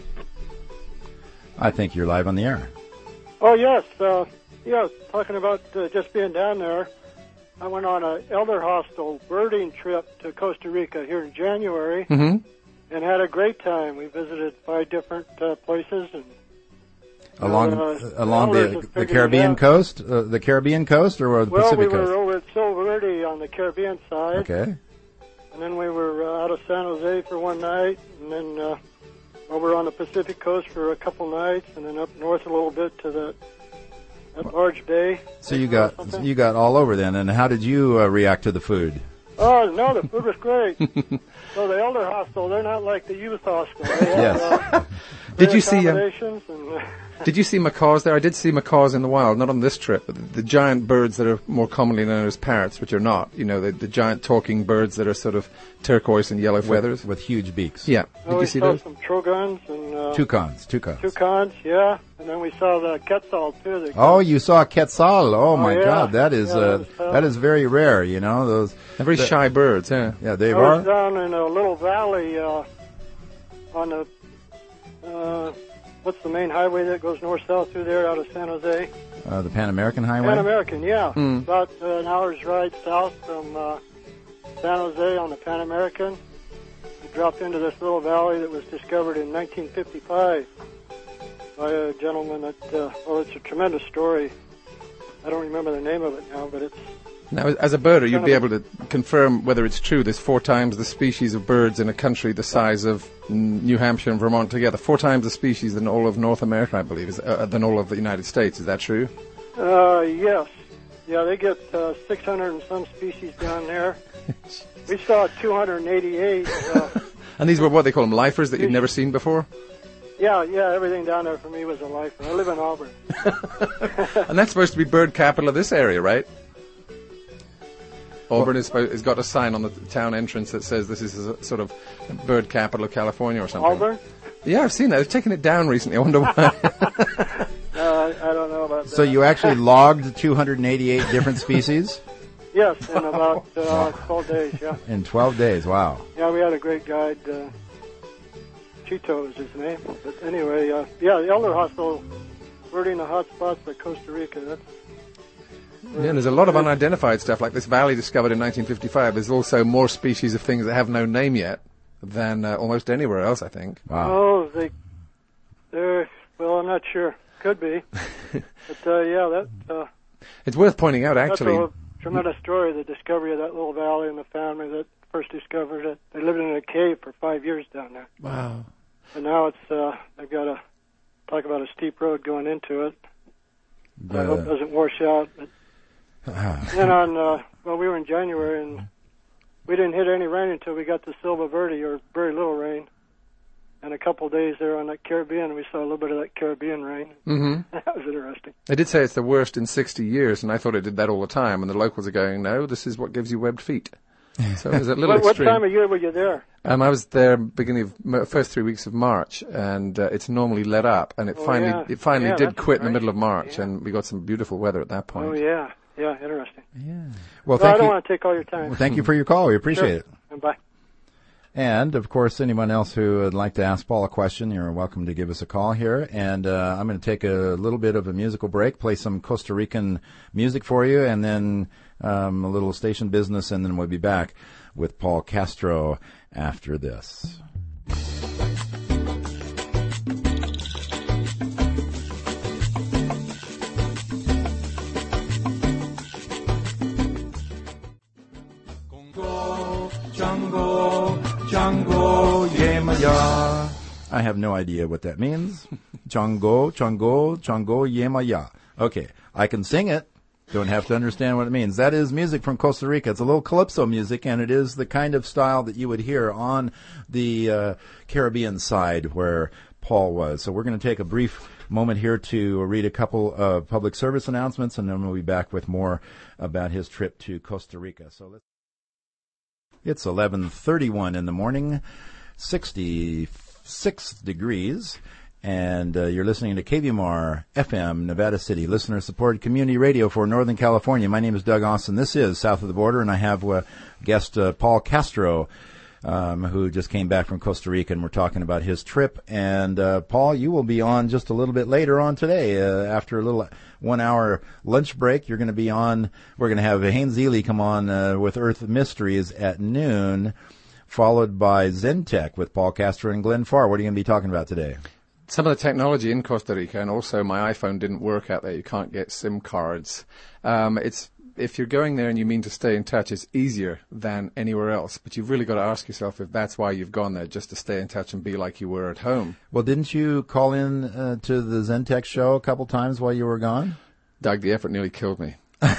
I think you're live on the air. Oh, yes. Talking about just being down there, I went on an elder hostel birding trip to Costa Rica here in January and had a great time. We visited 5 different places and Along the Caribbean coast, or the Pacific coast? Well, we were over at Silver Verde on the Caribbean side. Okay. And then we were out of San Jose for one night, and then over on the Pacific coast for a couple nights, and then up north a little bit to that large bay. So you got all over then. And how did you react to the food? Oh, no, the food was great. So the elder hostel, they're not like the youth hostel. They have, Did you see accommodations and Did you see macaws there? I did see macaws in the wild, not on this trip, but the giant birds that are more commonly known as parrots, which are not. You know, the giant talking birds that are sort of turquoise and yellow feathers. With huge beaks. Yeah. Did you see those? We saw some trogons and... Toucans. Toucans, yeah. And then we saw the quetzal, too. Oh, you saw quetzal. Oh, my yeah. God. That is very rare, you know. They're very shy birds, yeah. Yeah, they I are. was down in a little valley on the... what's the main highway that goes north-south through there out of San Jose? The Pan American Highway? Pan American, yeah. About an hour's ride south from San Jose on the Pan American. We dropped into this little valley that was discovered in 1955 by a gentleman that, it's a tremendous story. I don't remember the name of it now, but it's... Now, as a birder, you'd be able to confirm whether it's true. There's 4 times the species of birds in a country the size of New Hampshire and Vermont together. 4 times the species than all of North America, I believe, than all of the United States. Is that true? Yes. Yeah, they get 600 and some species down there. We saw 288. And these were what they call them, lifers that you'd never seen before? Yeah, everything down there for me was a lifer. I live in Auburn. And that's supposed to be bird capital of this area, right? Auburn has got a sign on the town entrance that says this is a sort of bird capital of California or something. Auburn? Yeah, I've seen that. They've taken it down recently. I wonder why. I don't know about that. So you actually logged 288 different species? Yes, in about 12 days, yeah. In 12 days, wow. Yeah, we had a great guide. Chito is his name. But anyway, the Elder Hostel, birding the hot spots of Costa Rica. That's... Yeah, and there's a lot of unidentified stuff, like this valley discovered in 1955. There's also more species of things that have no name yet than almost anywhere else, I think. Wow. Oh, they're, well, I'm not sure. Could be. But, it's worth pointing out, actually. That's a tremendous story, the discovery of that little valley and the family that first discovered it. They lived in a cave for 5 years down there. Wow. And now they've got talk about a steep road going into it. I hope it doesn't wash out. But then we were in January, and we didn't hit any rain until we got to Silva Verde, or very little rain. And a couple of days there on that Caribbean, we saw a little bit of that Caribbean rain. Mm-hmm. That was interesting. They did say it's the worst in 60 years, and I thought it did that all the time. And the locals are going, no, this is what gives you webbed feet. So it was a little extreme. What time of year were you there? I was there beginning of first 3 weeks of March, and it's normally let up, and it finally did quit in the middle of March, and we got some beautiful weather at that point. Oh yeah, interesting. Yeah. Well, I don't want to take all your time. Well, thank you for your call. We appreciate it. And bye. And, of course, anyone else who would like to ask Paul a question, you're welcome to give us a call here. And I'm going to take a little bit of a musical break, play some Costa Rican music for you, and then a little station business, and then we'll be back with Paul Castro after this. Django, Yemaya. I have no idea what that means. Django, Yemaya. Okay, I can sing it. Don't have to understand what it means. That is music from Costa Rica. It's a little calypso music, and it is the kind of style that you would hear on the Caribbean side where Paul was. So we're going to take a brief moment here to read a couple of public service announcements, and then we'll be back with more about his trip to Costa Rica. It's 11:31 in the morning, 66 degrees, and you're listening to KVMR FM, Nevada City, listener-supported community radio for Northern California. My name is Doug Austin. This is South of the Border, and I have guest Paul Castro, who just came back from Costa Rica, and we're talking about his trip. And Paul, you will be on just a little bit later on today. After a little 1 hour lunch break, you're going to be on. We're going to have Haynes Ely come on with Earth Mysteries at noon, followed by Zentech with Paul Castro and Glenn Farr. What are you going to be talking about today? Some of the technology in Costa Rica, and also my iPhone didn't work out there. You can't get SIM cards. If you're going there and you mean to stay in touch, it's easier than anywhere else. But you've really got to ask yourself if that's why you've gone there, just to stay in touch and be like you were at home. Well, didn't you call in to the Zentech show a couple times while you were gone? Doug, the effort nearly killed me.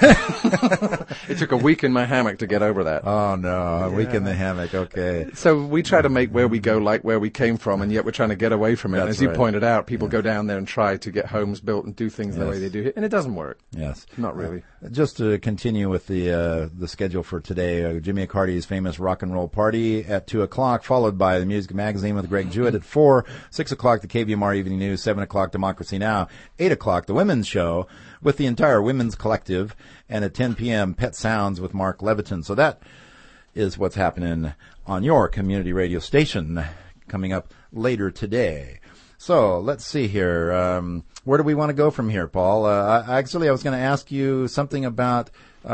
It took a week in my hammock to get over that. Oh, no, a week in the hammock, okay. So we try to make where we go like where we came from, and yet we're trying to get away from it. That's As you right. pointed out, people go down there and try to get homes built and do things the way they do here, and it doesn't work. Yes. Not really. Just to continue with the schedule for today, Jimmy Accardi's famous rock and roll party at 2 o'clock, followed by the Music Magazine with Greg Jewett at 4, 6 o'clock, the KVMR Evening News, 7 o'clock, Democracy Now!, 8 o'clock, the Women's Show with the entire Women's Collective, and at 10 p.m., Pet Sounds with Mark Leviton. So that is what's happening on your community radio station coming up later today. So let's see here. Where do we want to go from here, Paul? I was going to ask you something about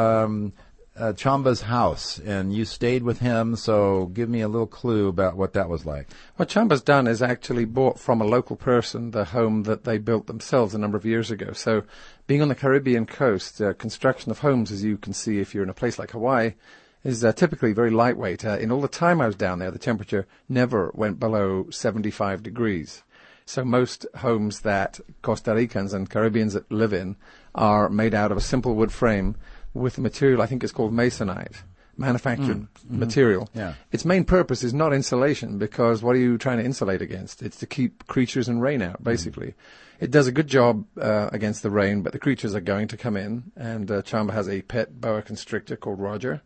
Chamba's house, and you stayed with him, so give me a little clue about what that was like. What Chamba's done is actually bought from a local person the home that they built themselves a number of years ago. So being on the Caribbean coast, construction of homes, as you can see if you're in a place like Hawaii, is typically very lightweight. In all the time I was down there, the temperature never went below 75 degrees. So most homes that Costa Ricans and Caribbeans that live in are made out of a simple wood frame with a material, I think it's called masonite, manufactured material. Yeah. Its main purpose is not insulation, because what are you trying to insulate against? It's to keep creatures and rain out, basically. It does a good job against the rain, but the creatures are going to come in, and Chamba has a pet boa constrictor called Roger.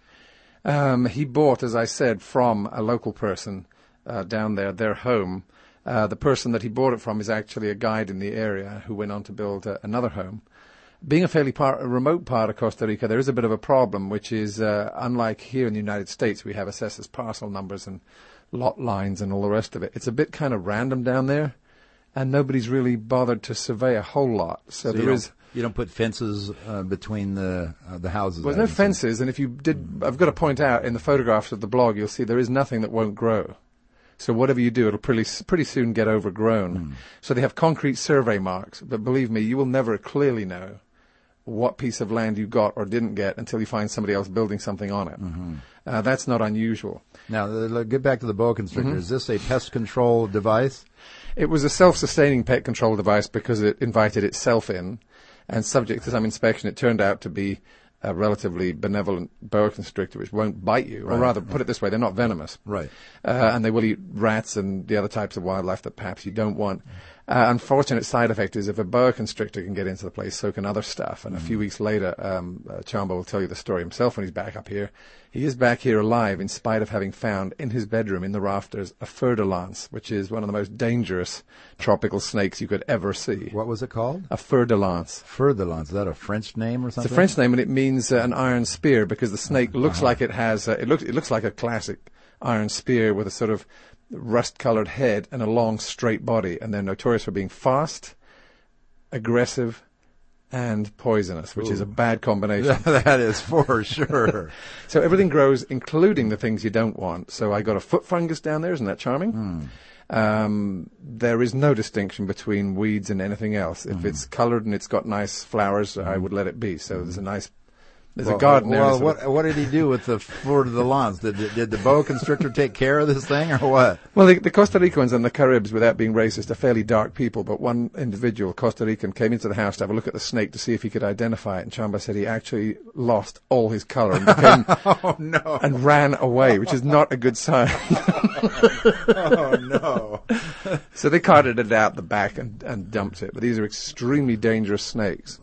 He bought, as I said, from a local person down there, their home. The person that he bought it from is actually a guide in the area who went on to build another home. Being a fairly remote part of Costa Rica, there is a bit of a problem, which is unlike here in the United States, we have assessors' parcel numbers and lot lines and all the rest of it. It's a bit kind of random down there, and nobody's really bothered to survey a whole lot. So there is. You don't put fences between the houses. Well, there's no fences, and if you did, I've got to point out in the photographs of the blog, you'll see there is nothing that won't grow. So whatever you do, it'll pretty soon get overgrown. So they have concrete survey marks, but believe me, you will never clearly know what piece of land you got or didn't get until you find somebody else building something on it. That's not unusual. Now, get back to the boa constrictor. Is this a pest control device? It was a self-sustaining pet control device because it invited itself in, and subject to some inspection, it turned out to be a relatively benevolent boa constrictor which won't bite you, or rather, put it this way, they're not venomous. Right. And they will eat rats and the other types of wildlife that perhaps you don't want. Unfortunate side effect is if a boa constrictor can get into the place, so can other stuff. And a few weeks later, Chamba will tell you the story himself when he's back up here. He is back here alive in spite of having found in his bedroom in the rafters a fer-de-lance, which is one of the most dangerous tropical snakes you could ever see. What was it called? A fer-de-lance. Fer-de-lance. Is that a French name or something? It's a French name, and it means an iron spear, because the snake looks like it has. It looks like a classic iron spear with a sort of rust-colored head and a long, straight body, and they're notorious for being fast, aggressive, and poisonous, which is a bad combination. That is for sure. So everything grows, including the things you don't want. So I got a foot fungus down there. Isn't that charming? There is no distinction between weeds and anything else. If it's colored and it's got nice flowers, I would let it be. So there's a nice There's a garden there. Well, what did he do with the Fleur de Lance? Did the boa constrictor take care of this thing, or what? Well, the Costa Ricans and the Caribs, without being racist, are fairly dark people, but one individual, Costa Rican, came into the house to have a look at the snake to see if he could identify it, and Chamba said he actually lost all his colour and became Oh, no. and ran away, which is not a good sign. Oh, no. So they carted it out the back and dumped it, but these are extremely dangerous snakes.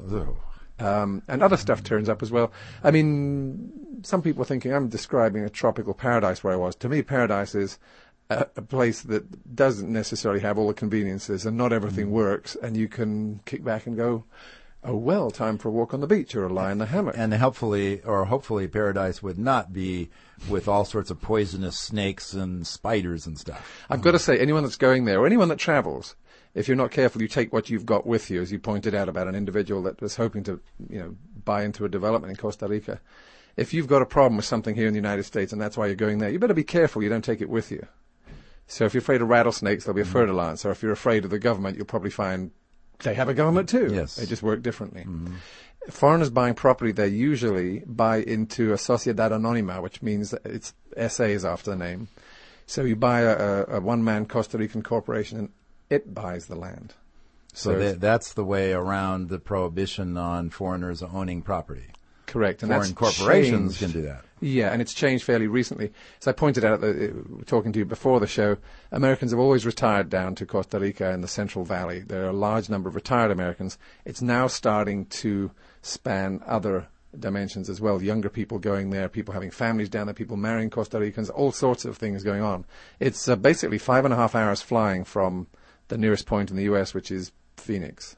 And other stuff turns up as well. I mean, some people are thinking I'm describing a tropical paradise where I was. To me, paradise is a place that doesn't necessarily have all the conveniences and not everything works, and you can kick back and go, oh, well, time for a walk on the beach or a lie in the hammock. And hopefully paradise would not be with all sorts of poisonous snakes and spiders and stuff. I've got to say, anyone that's going there, or anyone that travels, if you're not careful, you take what you've got with you, as you pointed out about an individual that was hoping to, buy into a development in Costa Rica. If you've got a problem with something here in the United States and that's why you're going there, you better be careful you don't take it with you. So if you're afraid of rattlesnakes, there'll be a Fleur de Lance, or if you're afraid of the government, you'll probably find they have a government too. Yes. They just work differently. Foreigners buying property, they usually buy into a Sociedad Anónima, which means that it's SA is after the name. So you buy a one-man Costa Rican corporation and it buys the land. So that's the way around the prohibition on foreigners owning property. Correct. And Foreign that's corporations changed. can do that. Yeah, and it's changed fairly recently. As I pointed out, talking to you before the show, Americans have always retired down to Costa Rica and the Central Valley. There are a large number of retired Americans. It's now starting to span other dimensions as well. Younger people going there, people having families down there, people marrying Costa Ricans, all sorts of things going on. It's basically 5.5 hours flying from the nearest point in the U.S., which is Phoenix.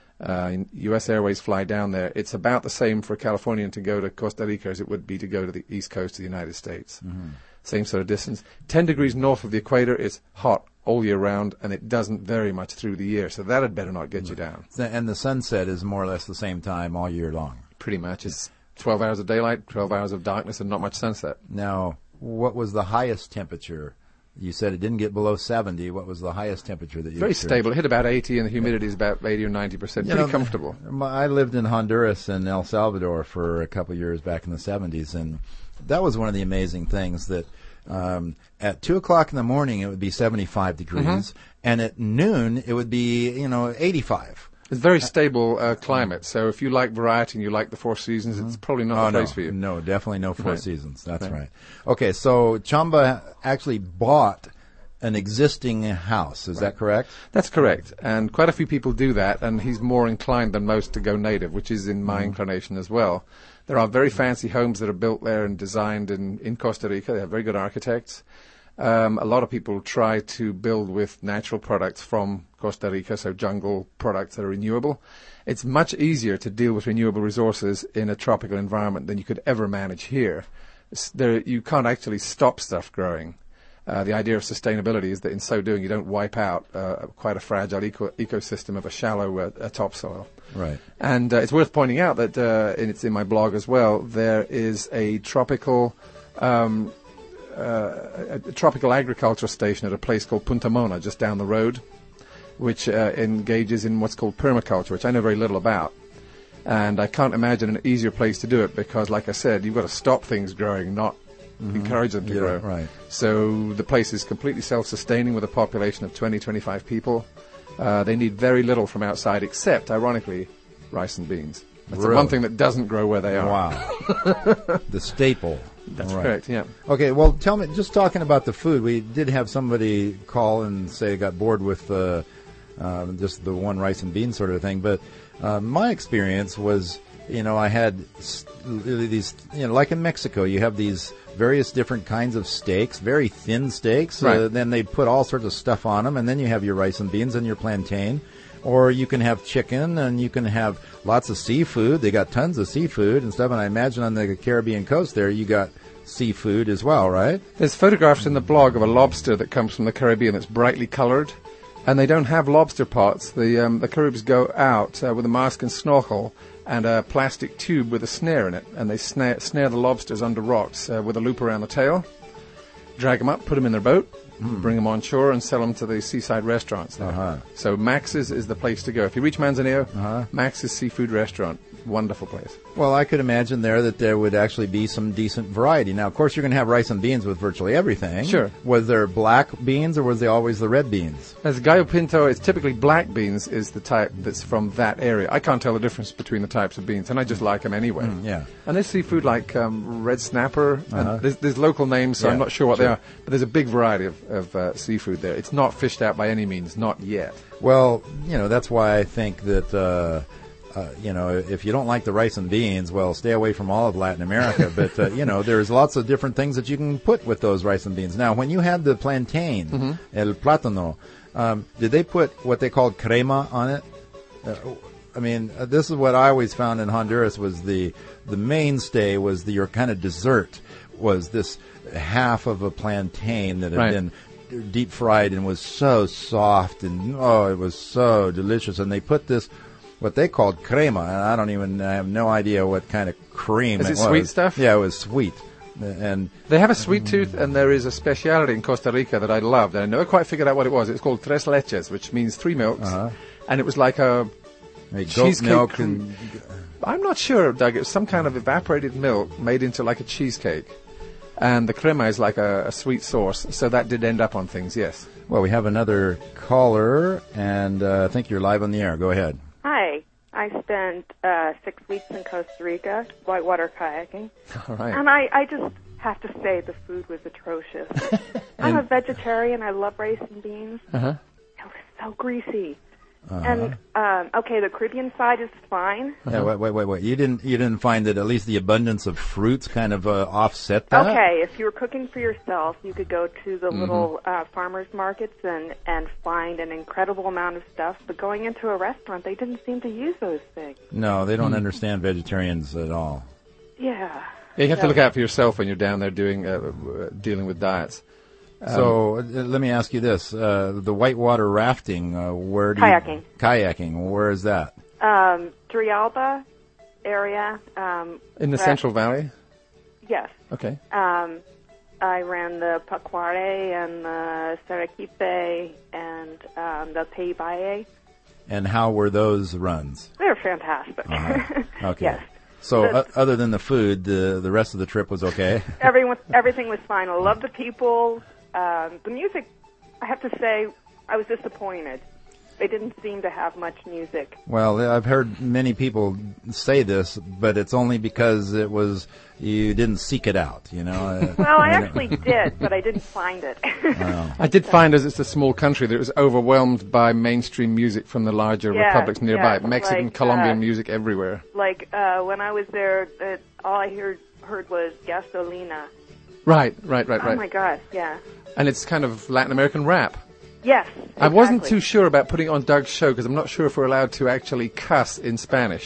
U.S. Airways fly down there. It's about the same for a Californian to go to Costa Rica as it would be to go to the east coast of the United States. Same sort of distance. 10 degrees north of the equator is hot all year round, and it doesn't vary much through the year, so that had better not get you down. And the sunset is more or less the same time all year long. Pretty much. It's 12 hours of daylight, 12 hours of darkness, and not much sunset. Now, what was the highest temperature? You said it didn't get below 70. What was the highest temperature that you Very experienced? stable. It hit about 80, and the humidity is about 80 or 90%. Pretty comfortable. I lived in Honduras and El Salvador for a couple of years back in the 70s, and that was one of the amazing things that at 2 o'clock in the morning it would be 75 degrees, and at noon it would be 85. It's very stable climate, so if you like variety and you like the Four Seasons, it's probably not the place for you. No, definitely no Four Right. Seasons. That's right. Okay, so Chamba actually bought an existing house. Is that correct? That's correct, and quite a few people do that, and he's more inclined than most to go native, which is in my inclination as well. There are very fancy homes that are built there and designed in Costa Rica. They have very good architects. A lot of people try to build with natural products from Costa Rica, so jungle products that are renewable. It's much easier to deal with renewable resources in a tropical environment than you could ever manage here. You can't actually stop stuff growing. The idea of sustainability is that in so doing you don't wipe out quite a fragile ecosystem of a shallow topsoil. Right. And it's worth pointing out that, and it's in my blog as well, there is a tropical agriculture station at a place called Punta Mona, just down the road, which engages in what's called permaculture, which I know very little about. And I can't imagine an easier place to do it because, like I said, you've got to stop things growing, not encourage them to grow. Right. So the place is completely self-sustaining with a population of 20, 25 people. They need very little from outside except, ironically, rice and beans. That's the Really? one thing that doesn't grow where they are. Wow. The staple. That's Right. correct, yeah. Okay, well, tell me, just talking about the food, we did have somebody call and say got bored with just the one rice and beans sort of thing, but my experience was, I had these, like in Mexico, you have these various different kinds of steaks, very thin steaks, Right. then they put all sorts of stuff on them, and then you have your rice and beans and your plantain. Or you can have chicken, and you can have lots of seafood. They got tons of seafood and stuff, and I imagine on the Caribbean coast there you got seafood as well, right? There's photographs in the blog of a lobster that comes from the Caribbean that's brightly coloured, and they don't have lobster pots. The Caribs go out with a mask and snorkel and a plastic tube with a snare in it, and they snare the lobsters under rocks with a loop around the tail, drag them up, put them in their boat, bring them on shore and sell them to the seaside restaurants there. So Max's is the place to go. If you reach Manzanillo, Max's Seafood Restaurant, wonderful place. Well, I could imagine that there would actually be some decent variety. Now, of course, you're going to have rice and beans with virtually everything. Sure. Was there black beans, or was they always the red beans? As gallo pinto, it's typically black beans is the type that's from that area. I can't tell the difference between the types of beans, and I just like them anyway. Yeah. And there's seafood like red snapper. And there's local names, so I'm not sure what they are. But there's a big variety of seafood there. It's not fished out by any means, not yet. Well, that's why I think that... if you don't like the rice and beans, well, stay away from all of Latin America. But, there's lots of different things that you can put with those rice and beans. Now, when you had the plantain, el plátano, did they put what they called crema on it? This is what I always found in Honduras was the mainstay was your kind of dessert was this half of a plantain that had been deep fried and was so soft and, it was so delicious. And they put this... what they called crema, and I have no idea what kind of cream it was. Is it sweet stuff? Yeah, it was sweet. And they have a sweet tooth, and there is a speciality in Costa Rica that I loved, and I never quite figured out what it was. It's called tres leches, which means 3 milks, and it was like a cheesecake. Milk I'm not sure, Doug. It was some kind of evaporated milk made into like a cheesecake, and the crema is like a sweet sauce, so that did end up on things, yes. Well, we have another caller, and I think you're live on the air. Go ahead. Hi. I spent 6 weeks in Costa Rica, whitewater kayaking. All right. And I just have to say the food was atrocious. I'm a vegetarian. I love rice and beans. It was so greasy. And, the Caribbean side is fine. Yeah, wait. You didn't find that at least the abundance of fruits kind of offset that? Okay, if you were cooking for yourself, you could go to the little farmers markets and find an incredible amount of stuff. But going into a restaurant, they didn't seem to use those things. No, they don't understand vegetarians at all. Yeah. You have to look out for yourself when you're down there dealing with diets. So let me ask you this: the whitewater rafting, kayaking, where is that? Turrialba area. In the Central Valley? Yes. Okay. I ran the Pacuare and the Saraquipe and the Peibaye. And how were those runs? They were fantastic. Okay. Yes. So other than the food, the rest of the trip was okay? Everything was fine. I loved the people. The music, I have to say, I was disappointed. They didn't seem to have much music. Well, I've heard many people say this, but it's only because you didn't seek it out, Well, I actually did, but I didn't find it. I did find, as it's a small country, that it was overwhelmed by mainstream music from the larger republics nearby. Mexican, Colombian music everywhere. Like when I was there, all I heard was Gasolina. Right. Oh my gosh, yeah. And it's kind of Latin American rap. Yes, exactly. I wasn't too sure about putting it on Doug's show because I'm not sure if we're allowed to actually cuss in Spanish.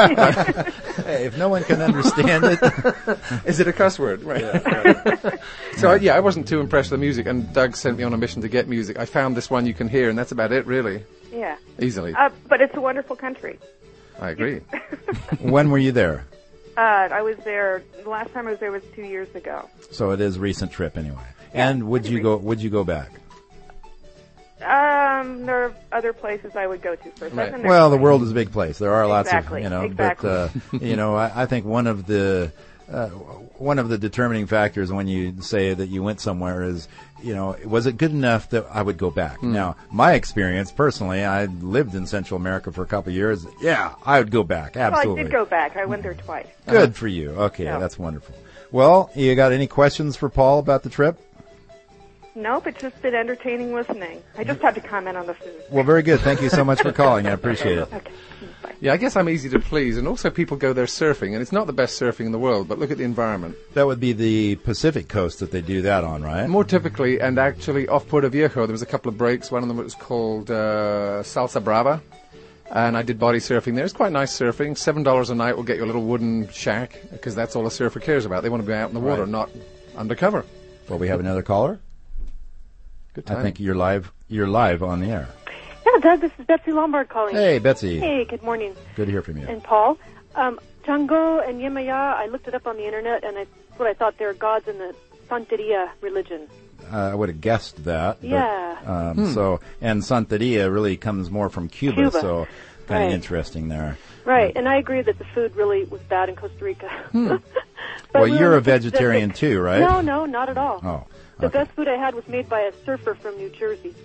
Hey, if no one can understand it. Is it a cuss word? Right. Yeah. So, I wasn't too impressed with the music, and Doug sent me on a mission to get music. I found this one you can hear, and that's about it, really. Yeah. Easily. But it's a wonderful country. I agree. When were you there? I was there, the last time I was there was 2 years ago. So it is a recent trip anyway. Yeah, and would you go back? There are other places I would go to first. Right. Well, the world is a big place. There are lots of, Exactly. But, I think one of the determining factors when you say that you went somewhere is, was it good enough that I would go back? Now, my experience personally, I lived in Central America for a couple of years. Yeah, I would go back. Absolutely. Well, I did go back. I went there twice. Good for you. Okay, that's wonderful. Well, you got any questions for Paul about the trip? Nope, it's just been entertaining listening. I just had to comment on the food. Well, very good. Thank you so much for calling. I appreciate it. Okay. Bye. Yeah, I guess I'm easy to please, and also people go there surfing, and it's not the best surfing in the world, but look at the environment. That would be the Pacific coast that they do that on, right? More typically, and actually off Puerto Viejo, there was a couple of breaks. One of them was called Salsa Brava, and I did body surfing there. It's quite nice surfing. $7 a night will get you a little wooden shack, because that's all a surfer cares about. They want to be out in the water, not undercover. Well, we have another caller. Good time. I think you're live on the air. Yeah, Doug, this is Betsy Lombard calling. Hey, Betsy. Hey, good morning. Good to hear from you. And Paul. Django and Yemaya, I looked it up on the internet, and that's what I thought they were gods in the Santeria religion. I would have guessed that. Yeah. But, so, and Santeria really comes more from Cuba. So kind of interesting there. Right, and I agree that the food really was bad in Costa Rica. Well, you're a vegetarian too, right? No, not at all. Oh. The best food I had was made by a surfer from New Jersey.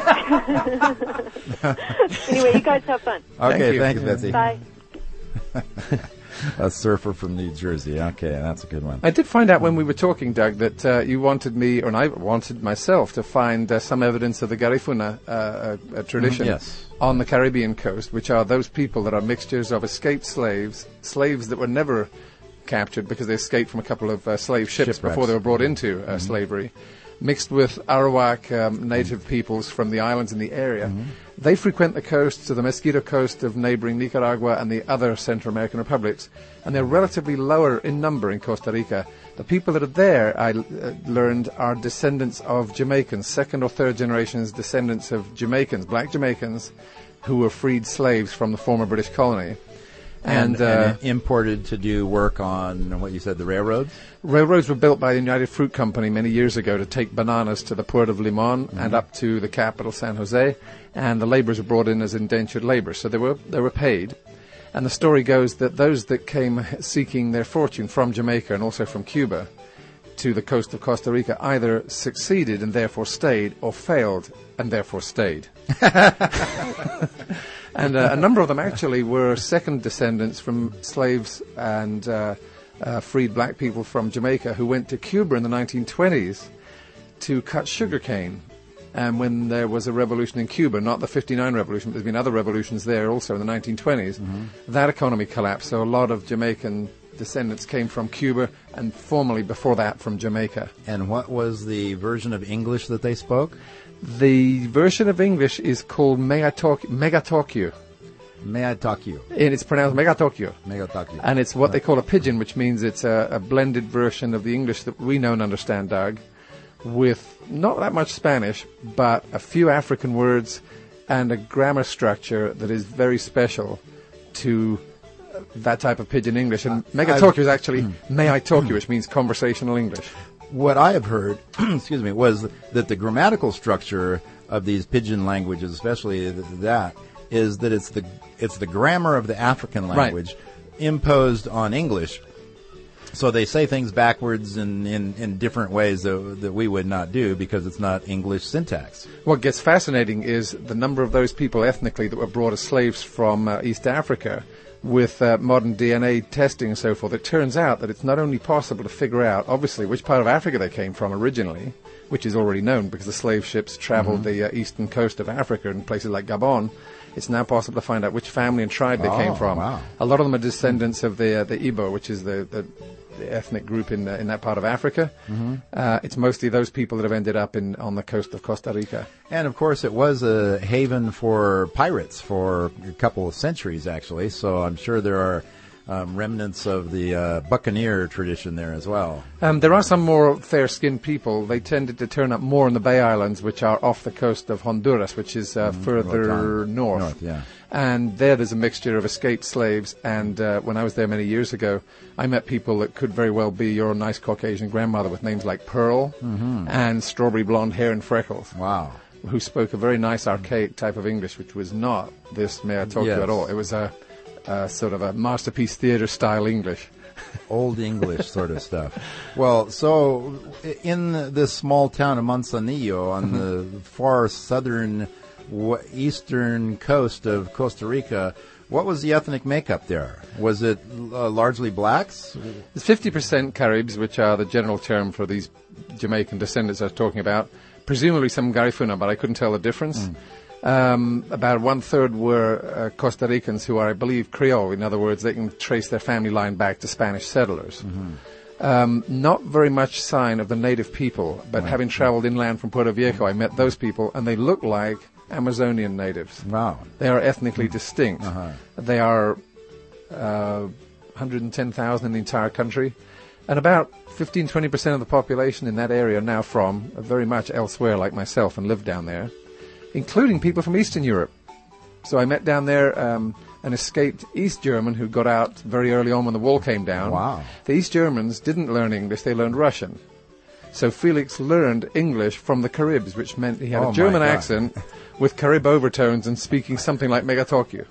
Anyway, you guys have fun. Okay, thanks, Betsy. Bye. A surfer from New Jersey. Okay, that's a good one. I did find out when we were talking, Doug, that you wanted me, or I wanted myself, to find some evidence of the Garifuna tradition Yes. on the Caribbean coast, which are those people that are mixtures of escaped slaves that were never captured because they escaped from a couple of slave ships Shipwrecks. before they were brought into slavery, mixed with Arawak native peoples from the islands in the area. They frequent the coasts, so the Mosquito Coast of neighboring Nicaragua and the other Central American republics, and they're relatively lower in number in Costa Rica. The people that are there, I learned, are descendants of Jamaicans, second or third generations descendants of Jamaicans, black Jamaicans, who were freed slaves from the former British colony. And imported to do work on, what you said, the railroads? Railroads were built by the United Fruit Company many years ago to take bananas to the port of Limon and up to the capital, San Jose, and the laborers were brought in as indentured labor, so they were paid. And the story goes that those that came seeking their fortune from Jamaica and also from Cuba to the coast of Costa Rica either succeeded and therefore stayed, or failed and therefore stayed. And a number of them actually were second descendants from slaves and freed black people from Jamaica who went to Cuba in the 1920s to cut sugarcane. And when there was a revolution in Cuba, not the 59 revolution, but there's been other revolutions there also in the 1920s, that economy collapsed. So a lot of Jamaican descendants came from Cuba and formerly before that from Jamaica. And what was the version of English that they spoke? The version of English is called Megatokyo. May I talk you? And it's pronounced Megatokyo. Megatokyo. And it's what they call a pidgin, which means it's a blended version of the English that we know and understand, Doug, with not that much Spanish, but a few African words and a grammar structure that is very special to that type of pidgin English. And Megatokyo is actually May I talk you, which means conversational English. What I have heard, excuse me, was that the grammatical structure of these pidgin languages, especially that, is that it's the grammar of the African language imposed on English. So they say things backwards in different ways that we would not do because it's not English syntax. What gets fascinating is the number of those people ethnically that were brought as slaves from East Africa with modern DNA testing and so forth. It turns out that it's not only possible to figure out, obviously, which part of Africa they came from originally, which is already known because the slave ships traveled the eastern coast of Africa in places like Gabon. It's now possible to find out which family and tribe they came from. Wow. A lot of them are descendants of the Igbo, which is the ethnic group in that part of Africa. It's mostly those people that have ended up on the coast of Costa Rica. And, of course, it was a haven for pirates for a couple of centuries, actually. So I'm sure there are remnants of the buccaneer tradition there as well. There are some more fair-skinned people. They tended to turn up more in the Bay Islands, which are off the coast of Honduras, which is further north. Yeah. And there's a mixture of escaped slaves, and when I was there many years ago, I met people that could very well be your nice Caucasian grandmother with names like Pearl and strawberry blonde hair and freckles. Wow. Who spoke a very nice archaic type of English, which was not this Mea Tokyo at all. It was a sort of a Masterpiece Theatre style English. Old English sort of stuff. Well, so in this small town of Manzanillo on the far southern eastern coast of Costa Rica, what was the ethnic makeup there? Was it largely blacks? There's 50% Caribs, which are the general term for these Jamaican descendants I was talking about. Presumably some Garifuna, but I couldn't tell the difference. About one-third were Costa Ricans who are, I believe, Creole. In other words, they can trace their family line back to Spanish settlers. Not very much sign of the native people, but having traveled inland from Puerto Viejo, I met those people, and they look like Amazonian natives. Wow. They are ethnically distinct. They are 110,000 in the entire country, and about 15-20% of the population in that area are now from very much elsewhere, like myself, and live down there, including people from Eastern Europe. So I met down there an escaped East German who got out very early on when the wall came down. Wow. The East Germans didn't learn English, they learned Russian. So Felix learned English from the Caribs, which meant he had Oh, a German my God. accent with Carib overtones and speaking something like Megatokyo.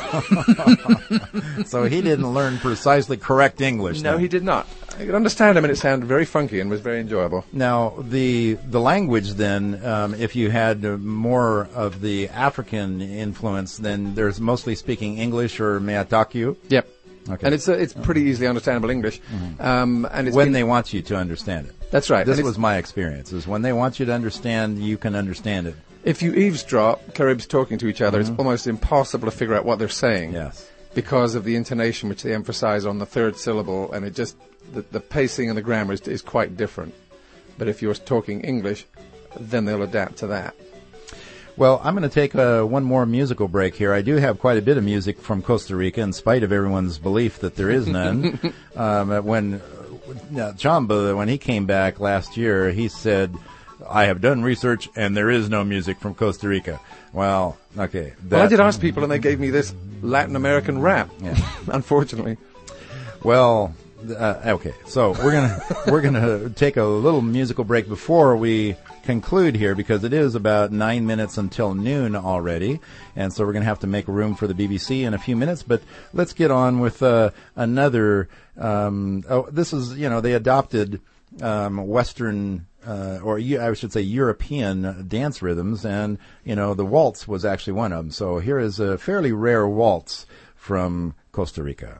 So he didn't learn precisely correct English. No, then. he did not. I could understand him, and it sounded very funky and was very enjoyable. Now, the language then, if you had more of the African influence, then there's mostly speaking English or Meatakyu. Yep. Okay. And it's pretty easily understandable English. And it's When been- they want you to understand it. That's right. This And was my experience, is when they want you to understand, you can understand it. if you eavesdrop Caribs talking to each other, it's almost impossible to figure out what they're saying. Yes. Because of the intonation which they emphasize on the third syllable, and it just the pacing and the grammar is quite different. But if you're talking English, then they'll adapt to that. Well, I'm going to take one more musical break here. I do have quite a bit of music from Costa Rica, in spite of everyone's belief that there is none. When Chamba, when he came back last year, he said, I have done research and there is no music from Costa Rica. Well, okay. Well, I did ask people, and they gave me this Latin American rap, Yeah. unfortunately. Well, okay. So we're gonna take a little musical break before we conclude here, because it is about 9 minutes until noon already, and so we're gonna have to make room for the BBC in a few minutes. But let's get on with another. This is, they adopted Western. I should say European dance rhythms, and, the waltz was actually one of them. So here is a fairly rare waltz from Costa Rica.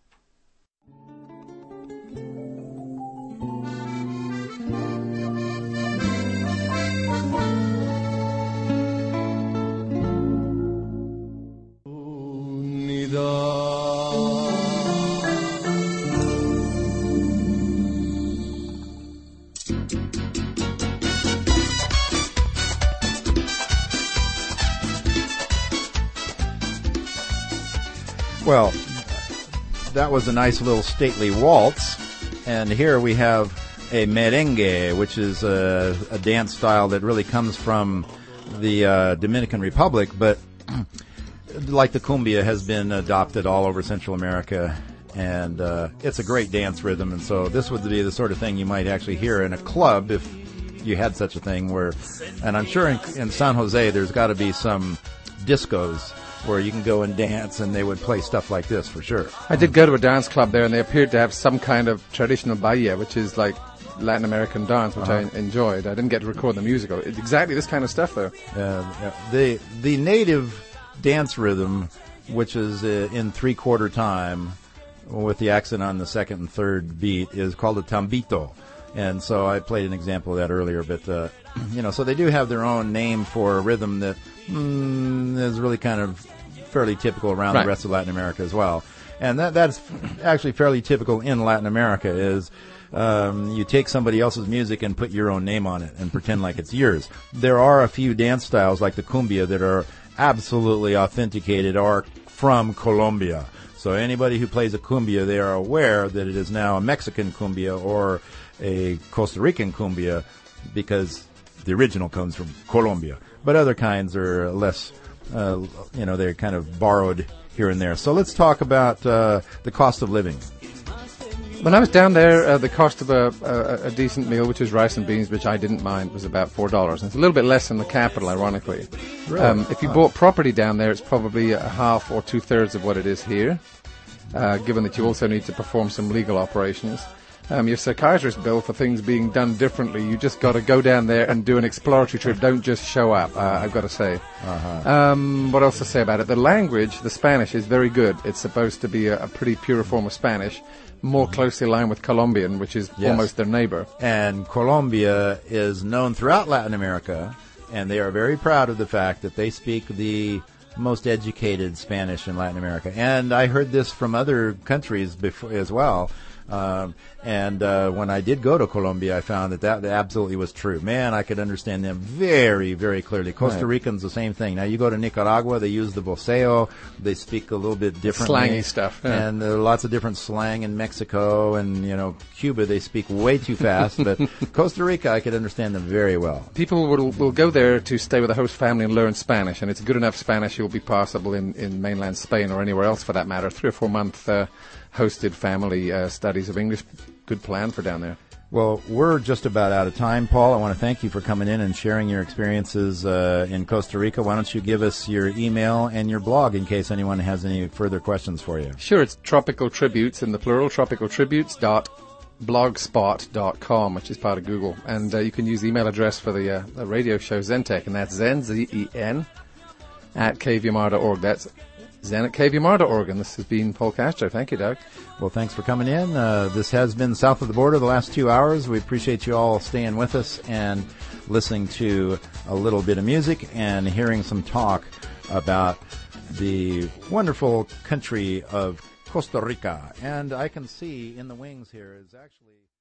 Well, that was a nice little stately waltz, and here we have a merengue, which is a dance style that really comes from the Dominican Republic, but like the cumbia, has been adopted all over Central America, and it's a great dance rhythm, and so this would be the sort of thing you might actually hear in a club if you had such a thing, and I'm sure in San Jose there's got to be some discos where you can go and dance, and they would play stuff like this for sure. I did go to a dance club there, and they appeared to have some kind of traditional baile, which is like Latin American dance, which I enjoyed. I didn't get to record the musical. It's exactly this kind of stuff, though. The native dance rhythm, which is in 3/4 time, with the accent on the second and third beat, is called a tambito. And so I played an example of that earlier, but, so they do have their own name for a rhythm that is really kind of fairly typical around the rest of Latin America as well. And that's actually fairly typical in Latin America, is you take somebody else's music and put your own name on it and pretend like it's yours. There are a few dance styles like the cumbia that are absolutely authenticated or from Colombia. So anybody who plays a cumbia, they are aware that it is now a Mexican cumbia or a Costa Rican cumbia, because the original comes from Colombia. But other kinds are less, they're kind of borrowed here and there. So let's talk about the cost of living. When I was down there, the cost of a decent meal, which was rice and beans, which I didn't mind, was about $4. It's a little bit less than the capital, ironically. Really? If you bought property down there, it's probably a half or 2/3 of what it is here, given that you also need to perform some legal operations. Your psychiatrist bill for things being done differently. You just got to go down there and do an exploratory trip. Don't just show up, I've got to say. What else to say about it? The language, the Spanish, is very good. It's supposed to be a pretty pure form of Spanish, more closely aligned with Colombian, which is almost their neighbor. And Colombia is known throughout Latin America, and they are very proud of the fact that they speak the most educated Spanish in Latin America. And I heard this from other countries before as well. When I did go to Colombia, I found that absolutely was true. Man, I could understand them very, very clearly. Costa Ricans, the same thing. Now, you go to Nicaragua, they use the voceo. They speak a little bit differently. Slangy stuff. Yeah. And there are lots of different slang in Mexico, and, Cuba, they speak way too fast. But Costa Rica, I could understand them very well. People will go there to stay with a host family and learn Spanish, and it's good enough Spanish it will be possible in mainland Spain or anywhere else for that matter. 3 or 4 month hosted family studies of English. Good plan for down there. Well, we're just about out of time, Paul. I want to thank you for coming in and sharing your experiences in Costa Rica. Why don't you give us your email and your blog in case anyone has any further questions for you? Sure, it's Tropical Tributes in the plural, tropicaltributes.blogspot.com, which is part of Google. And you can use the email address for the radio show Zentech, and that's Zen, Z-E-N, at kvmr.org. That's Zen at kvmr.org. And this has been Paul Castro. Thank you, Doug. Well, thanks for coming in. This has been South of the Border the last 2 hours. We appreciate you all staying with us and listening to a little bit of music and hearing some talk about the wonderful country of Costa Rica. And I can see in the wings here is actually...